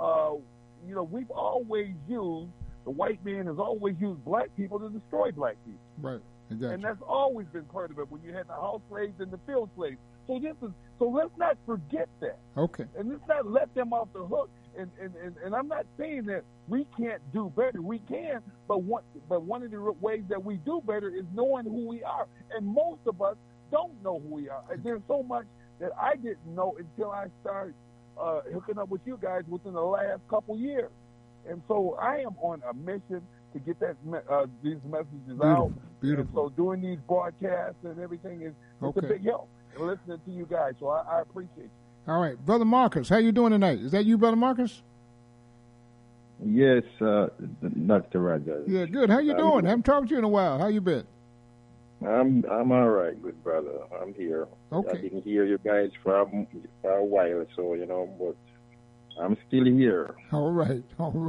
we've always used, the white man has always used black people to destroy black people. Right. Exactly. And that's always been part of it when you had the house slaves and the field slaves. So let's not forget that. Okay. And let's not let them off the hook. And I'm not saying that we can't do better. We can, but one of the ways that we do better is knowing who we are. And most of us don't know who we are. And there's so much that I didn't know until I started hooking up with you guys within the last couple years. And so I am on a mission to get these messages out. Beautiful. And so doing these broadcasts and everything is a big help. And listening to you guys, so I appreciate you. All right, Brother Marcus, how you doing tonight? Is that you, Brother Marcus? Yes, Dr. Rogers. Yeah, good. How you doing? Haven't talked to you in a while. How you been? I'm all right, good brother. I'm here. Okay. I didn't hear you guys for a while, so but I'm still here. All right.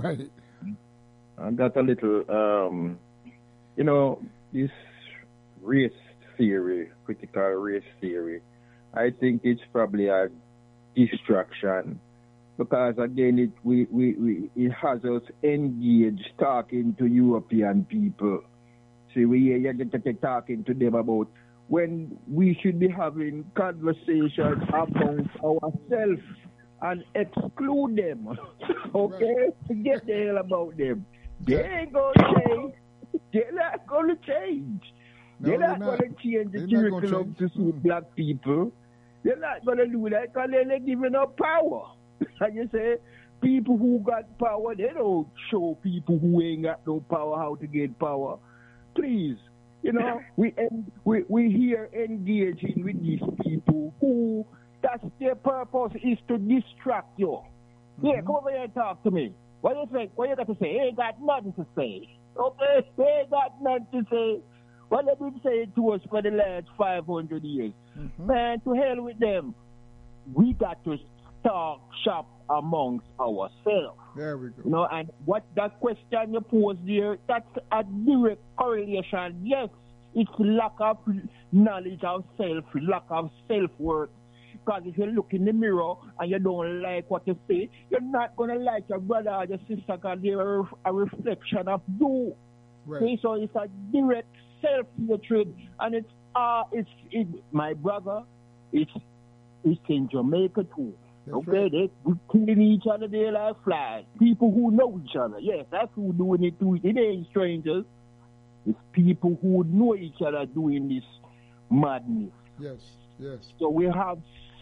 I got a little, this race theory, critical race theory. I think it's probably a distraction because again, it has us engaged talking to European people. See, we are talking to them about when we should be having conversations amongst ourselves and exclude them. Okay? Forget the hell about them. They ain't going to change. They're not going to change. They're not going to change the curriculum to suit black people. They're not going to do that because they're not giving up power. And you say, people who got power, they don't show people who ain't got no power how to get power. Please, we here engaging with these people who that's their purpose is to distract you. Mm-hmm. Yeah, come over here and talk to me. What do you think? What you got to say? Ain't got nothing to say. Okay, they ain't got nothing to say. What they've been saying to us for the last 500 years. Mm-hmm. Man, to hell with them. We got to talk shop amongst ourselves. There we go. And what that question you posed there, that's a direct correlation. Yes, it's lack of knowledge of self, lack of self-worth. Because if you look in the mirror and you don't like what you see, you're not going to like your brother or your sister because they're a reflection of you. Right. Okay, so it's a direct self-hatred. And it's my brother, it's in Jamaica too. That's okay, right. We're killing each other there like flies. People who know each other. Yes, that's who doing it too. It ain't strangers. It's people who know each other doing this madness. Yes. So we have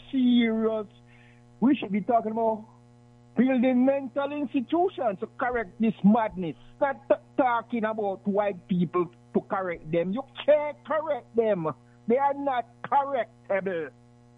we should be talking about building mental institutions to correct this madness. Not talking about white people to correct them. You can't correct them. They are not correctable.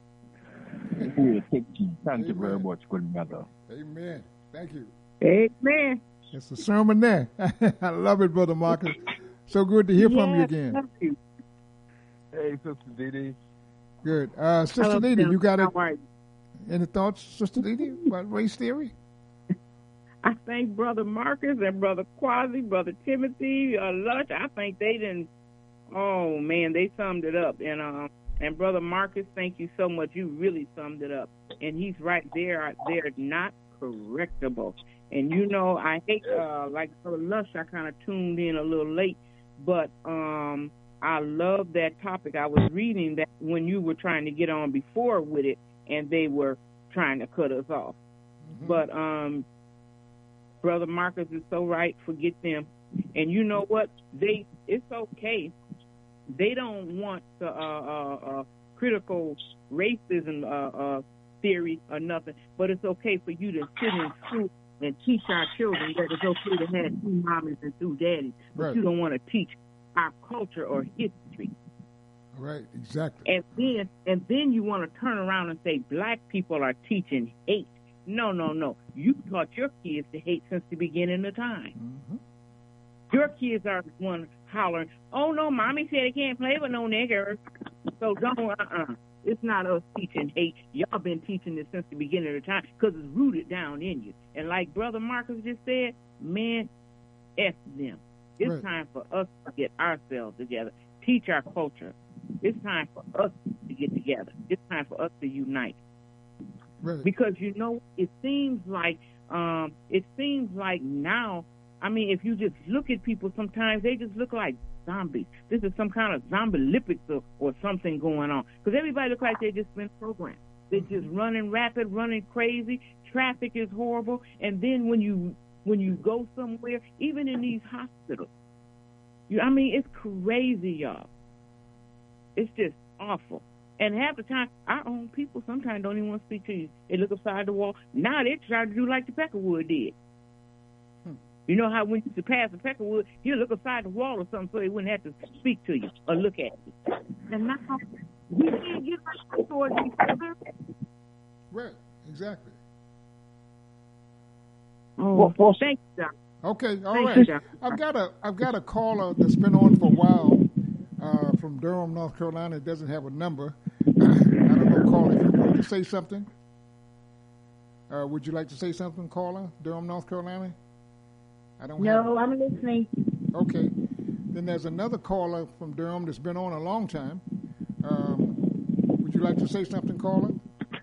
Thank you very much, good brother. Amen. Thank you. Amen. It's a sermon there. I love it, Brother Marcus. So good to hear from you again. Thank you. Hey, Sister Didi. Good. Sister Didi, you got any thoughts, Sister Didi, about race theory? I think Brother Marcus and Brother Quasi, Brother Timothy, Lush, I think they didn't, they summed it up. And Brother Marcus, thank you so much. You really summed it up. And he's right there. They're not correctable. And you know, I hate like for Lush, I kind of tuned in a little late, but I love that topic. I was reading that when you were trying to get on before with it, and they were trying to cut us off. Mm-hmm. But Brother Marcus is so right. Forget them. And you know what? It's okay. They don't want the critical racism theory or nothing, but it's okay for you to sit in school and teach our children that it's okay to have two mommies and two daddies, but right. You don't want to teach our culture or history. Right, exactly. And then you want to turn around and say black people are teaching hate. No. You taught your kids to hate since the beginning of time. Mm-hmm. Your kids are the ones hollering, "Oh no, mommy said I can't play with no niggers." So don't. It's not us teaching hate. Y'all been teaching this since the beginning of the time because it's rooted down in you. And like Brother Marcus just said, man, F them. It's right. Time for us to get ourselves together, teach our culture. It's time for us to get together. It's time for us to unite. Right. Because, you know, it seems like now, I mean, if you just look at people, sometimes they just look like zombies. This is some kind of zombie Olympics or something going on. Because everybody looks like they just been programmed. They're just running rapid, running crazy. Traffic is horrible. And then when you go somewhere, even in these hospitals, it's crazy, y'all. It's just awful. And half the time, our own people sometimes don't even want to speak to you. They look upside the wall. Now they try to do like the Peckerwood did. You know how when you used to pass the Peckerwood, he'll look aside the wall or something so he wouldn't have to speak to you or look at you. And now we can't get right towards each other. Right, exactly. Oh, well, thank you, Doc. Okay, all right. I've got a caller that's been on for a while from Durham, North Carolina. It doesn't have a number. I don't know, caller, if you want to say something. Would you like to say something, caller? Durham, North Carolina? I'm listening. Okay. Then there's another caller from Durham that's been on a long time. Would you like to say something, caller?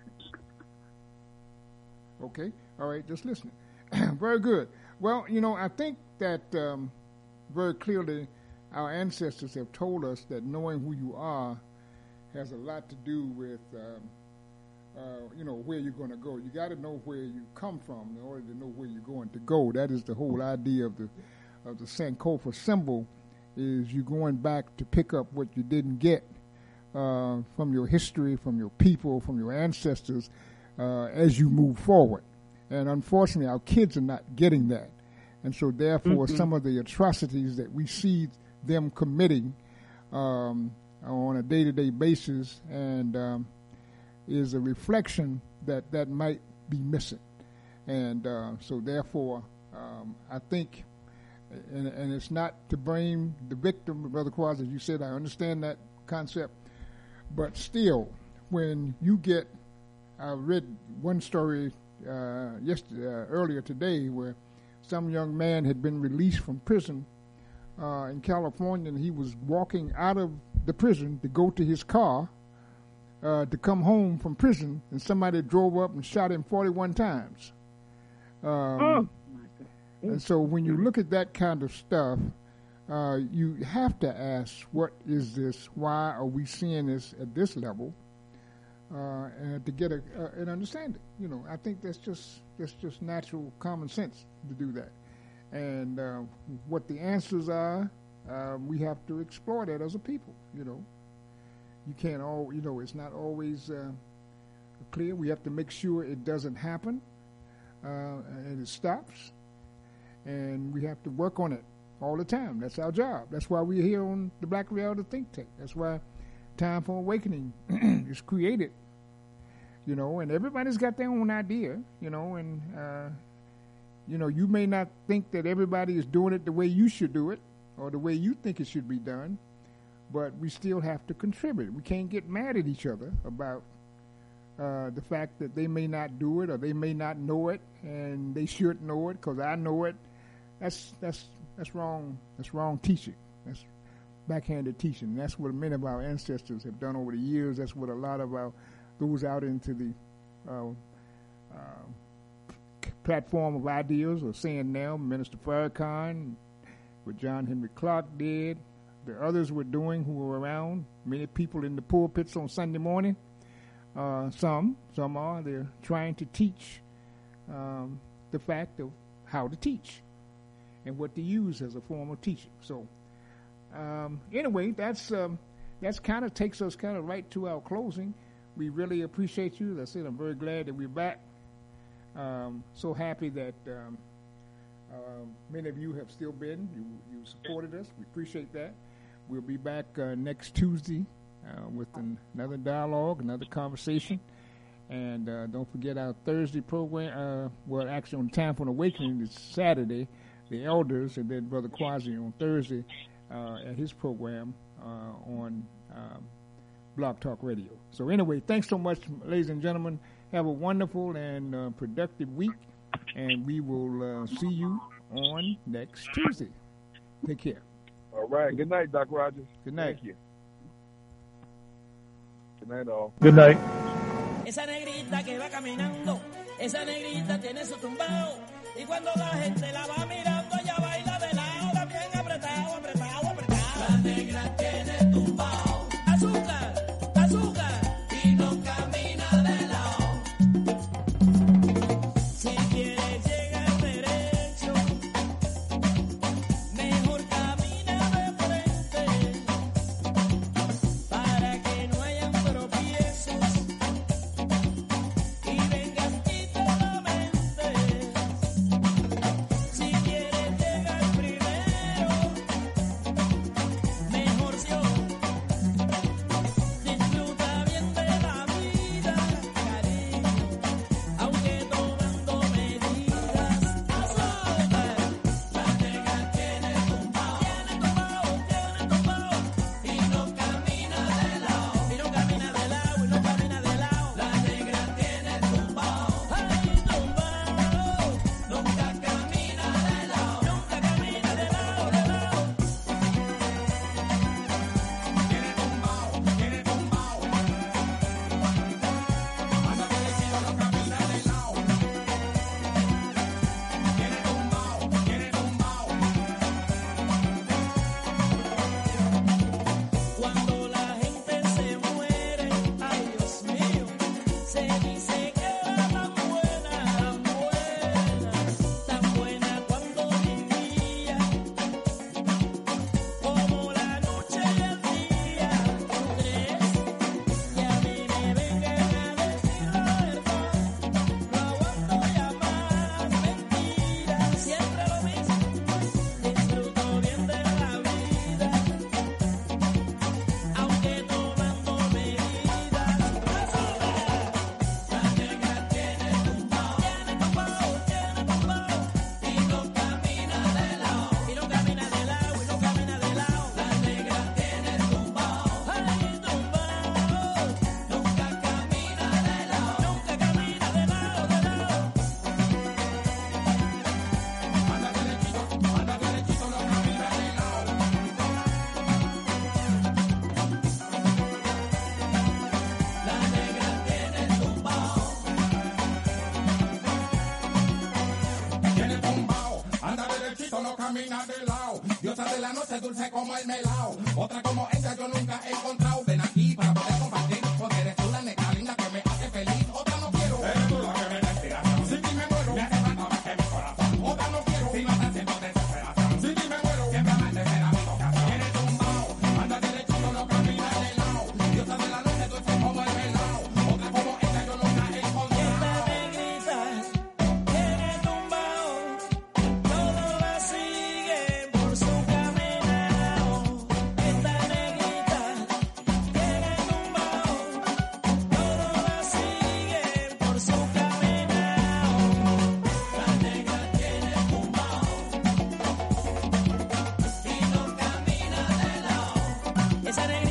Okay. All right. Just listening. Very good. Well, I think that very clearly our ancestors have told us that knowing who you are has a lot to do with, where you're going to go. You got to know where you come from in order to know where you're going to go. That is the whole idea of the Sankofa symbol, is you going back to pick up what you didn't get from your history, from your people, from your ancestors as you move forward. And unfortunately, our kids are not getting that. And so therefore, some of the atrocities that we see them committing on a day-to-day basis and is a reflection that might be missing. And so therefore, I think, and it's not to blame the victim, Brother Quaz, as you said, I understand that concept, but still, when you get, I read one story earlier today where some young man had been released from prison in California, and he was walking out of the prison to go to his car to come home from prison, and somebody drove up and shot him 41 times. And so when you look at that kind of stuff, you have to ask, what is this? Why are we seeing this at this level? And to get an understanding. I think that's just natural common sense to do that. And what the answers are, we have to explore that as a people. You can't it's not always clear. We have to make sure it doesn't happen and it stops. And we have to work on it all the time. That's our job. That's why we're here on the Black Reality Think Tank. That's why Time for Awakening is created. And everybody's got their own idea, and you may not think that everybody is doing it the way you should do it or the way you think it should be done, but we still have to contribute. We can't get mad at each other about the fact that they may not do it or they may not know it and they should know it because I know it. That's wrong. That's wrong teaching. That's backhanded teaching. That's what many of our ancestors have done over the years. That's what a lot of our goes out into the platform of ideas are saying now. Minister Farrakhan, what John Henry Clark did, the others were doing who were around, many people in the pulpits on Sunday morning. Some are. They're trying to teach the fact of how to teach and what to use as a form of teaching. So anyway, that's kind of takes us kind of right to our closing. We really appreciate you. As I said, I'm very glad that we're back. So happy that many of you have still been. You supported us. We appreciate that. We'll be back next Tuesday with another dialogue, another conversation. And don't forget our Thursday program. Well, actually, on Time for an Awakening, it's Saturday. The Elders, and then Brother Quasi on Thursday at his program on Blog Talk Radio. So anyway, thanks so much, ladies and gentlemen. Have a wonderful and productive week, and we will see you on next Tuesday. Take care. All right. Good night, Doc Rogers. Good night. Thank you. Good night, all. Good night. Esa negrita que va caminando, esa negrita tiene su tumbao, y cuando la gente la va mirando, ella baila de lado, también apretado, apretado, apretado. La negra tiene tumbao, azúcar, azúcar, y no camina de lado. Si quieres llegar derecho, mejor camina de frente, para que no hayan tropiezos. Si quieres llegar primero, camina de lado. Diosa de la noche dulce como el melao. Otra como ella yo nunca he encontrado. Ven aquí para poder compartir, porque eres tú la neta linda que me hace feliz. Otra no quiero. Eres tú la que me da inspiración. Sin ti me muero. Me hace falta más que mi corazón. Otra no quiero. Si no estás siendo desesperación. Sin ti me muero. Siempre amante será mi vocación. Eres tumbao. Anda derechito, no camina de lado. Diosa de la noche dulce como el melao. Otra como ella yo nunca he encontrado. Esta negrita tiene tumbao. Todos la siguen por su caminado. Esta negrita tiene tumbao. Todos la siguen por su caminado. La negra tiene tumbao y no camina de lado. Esa negra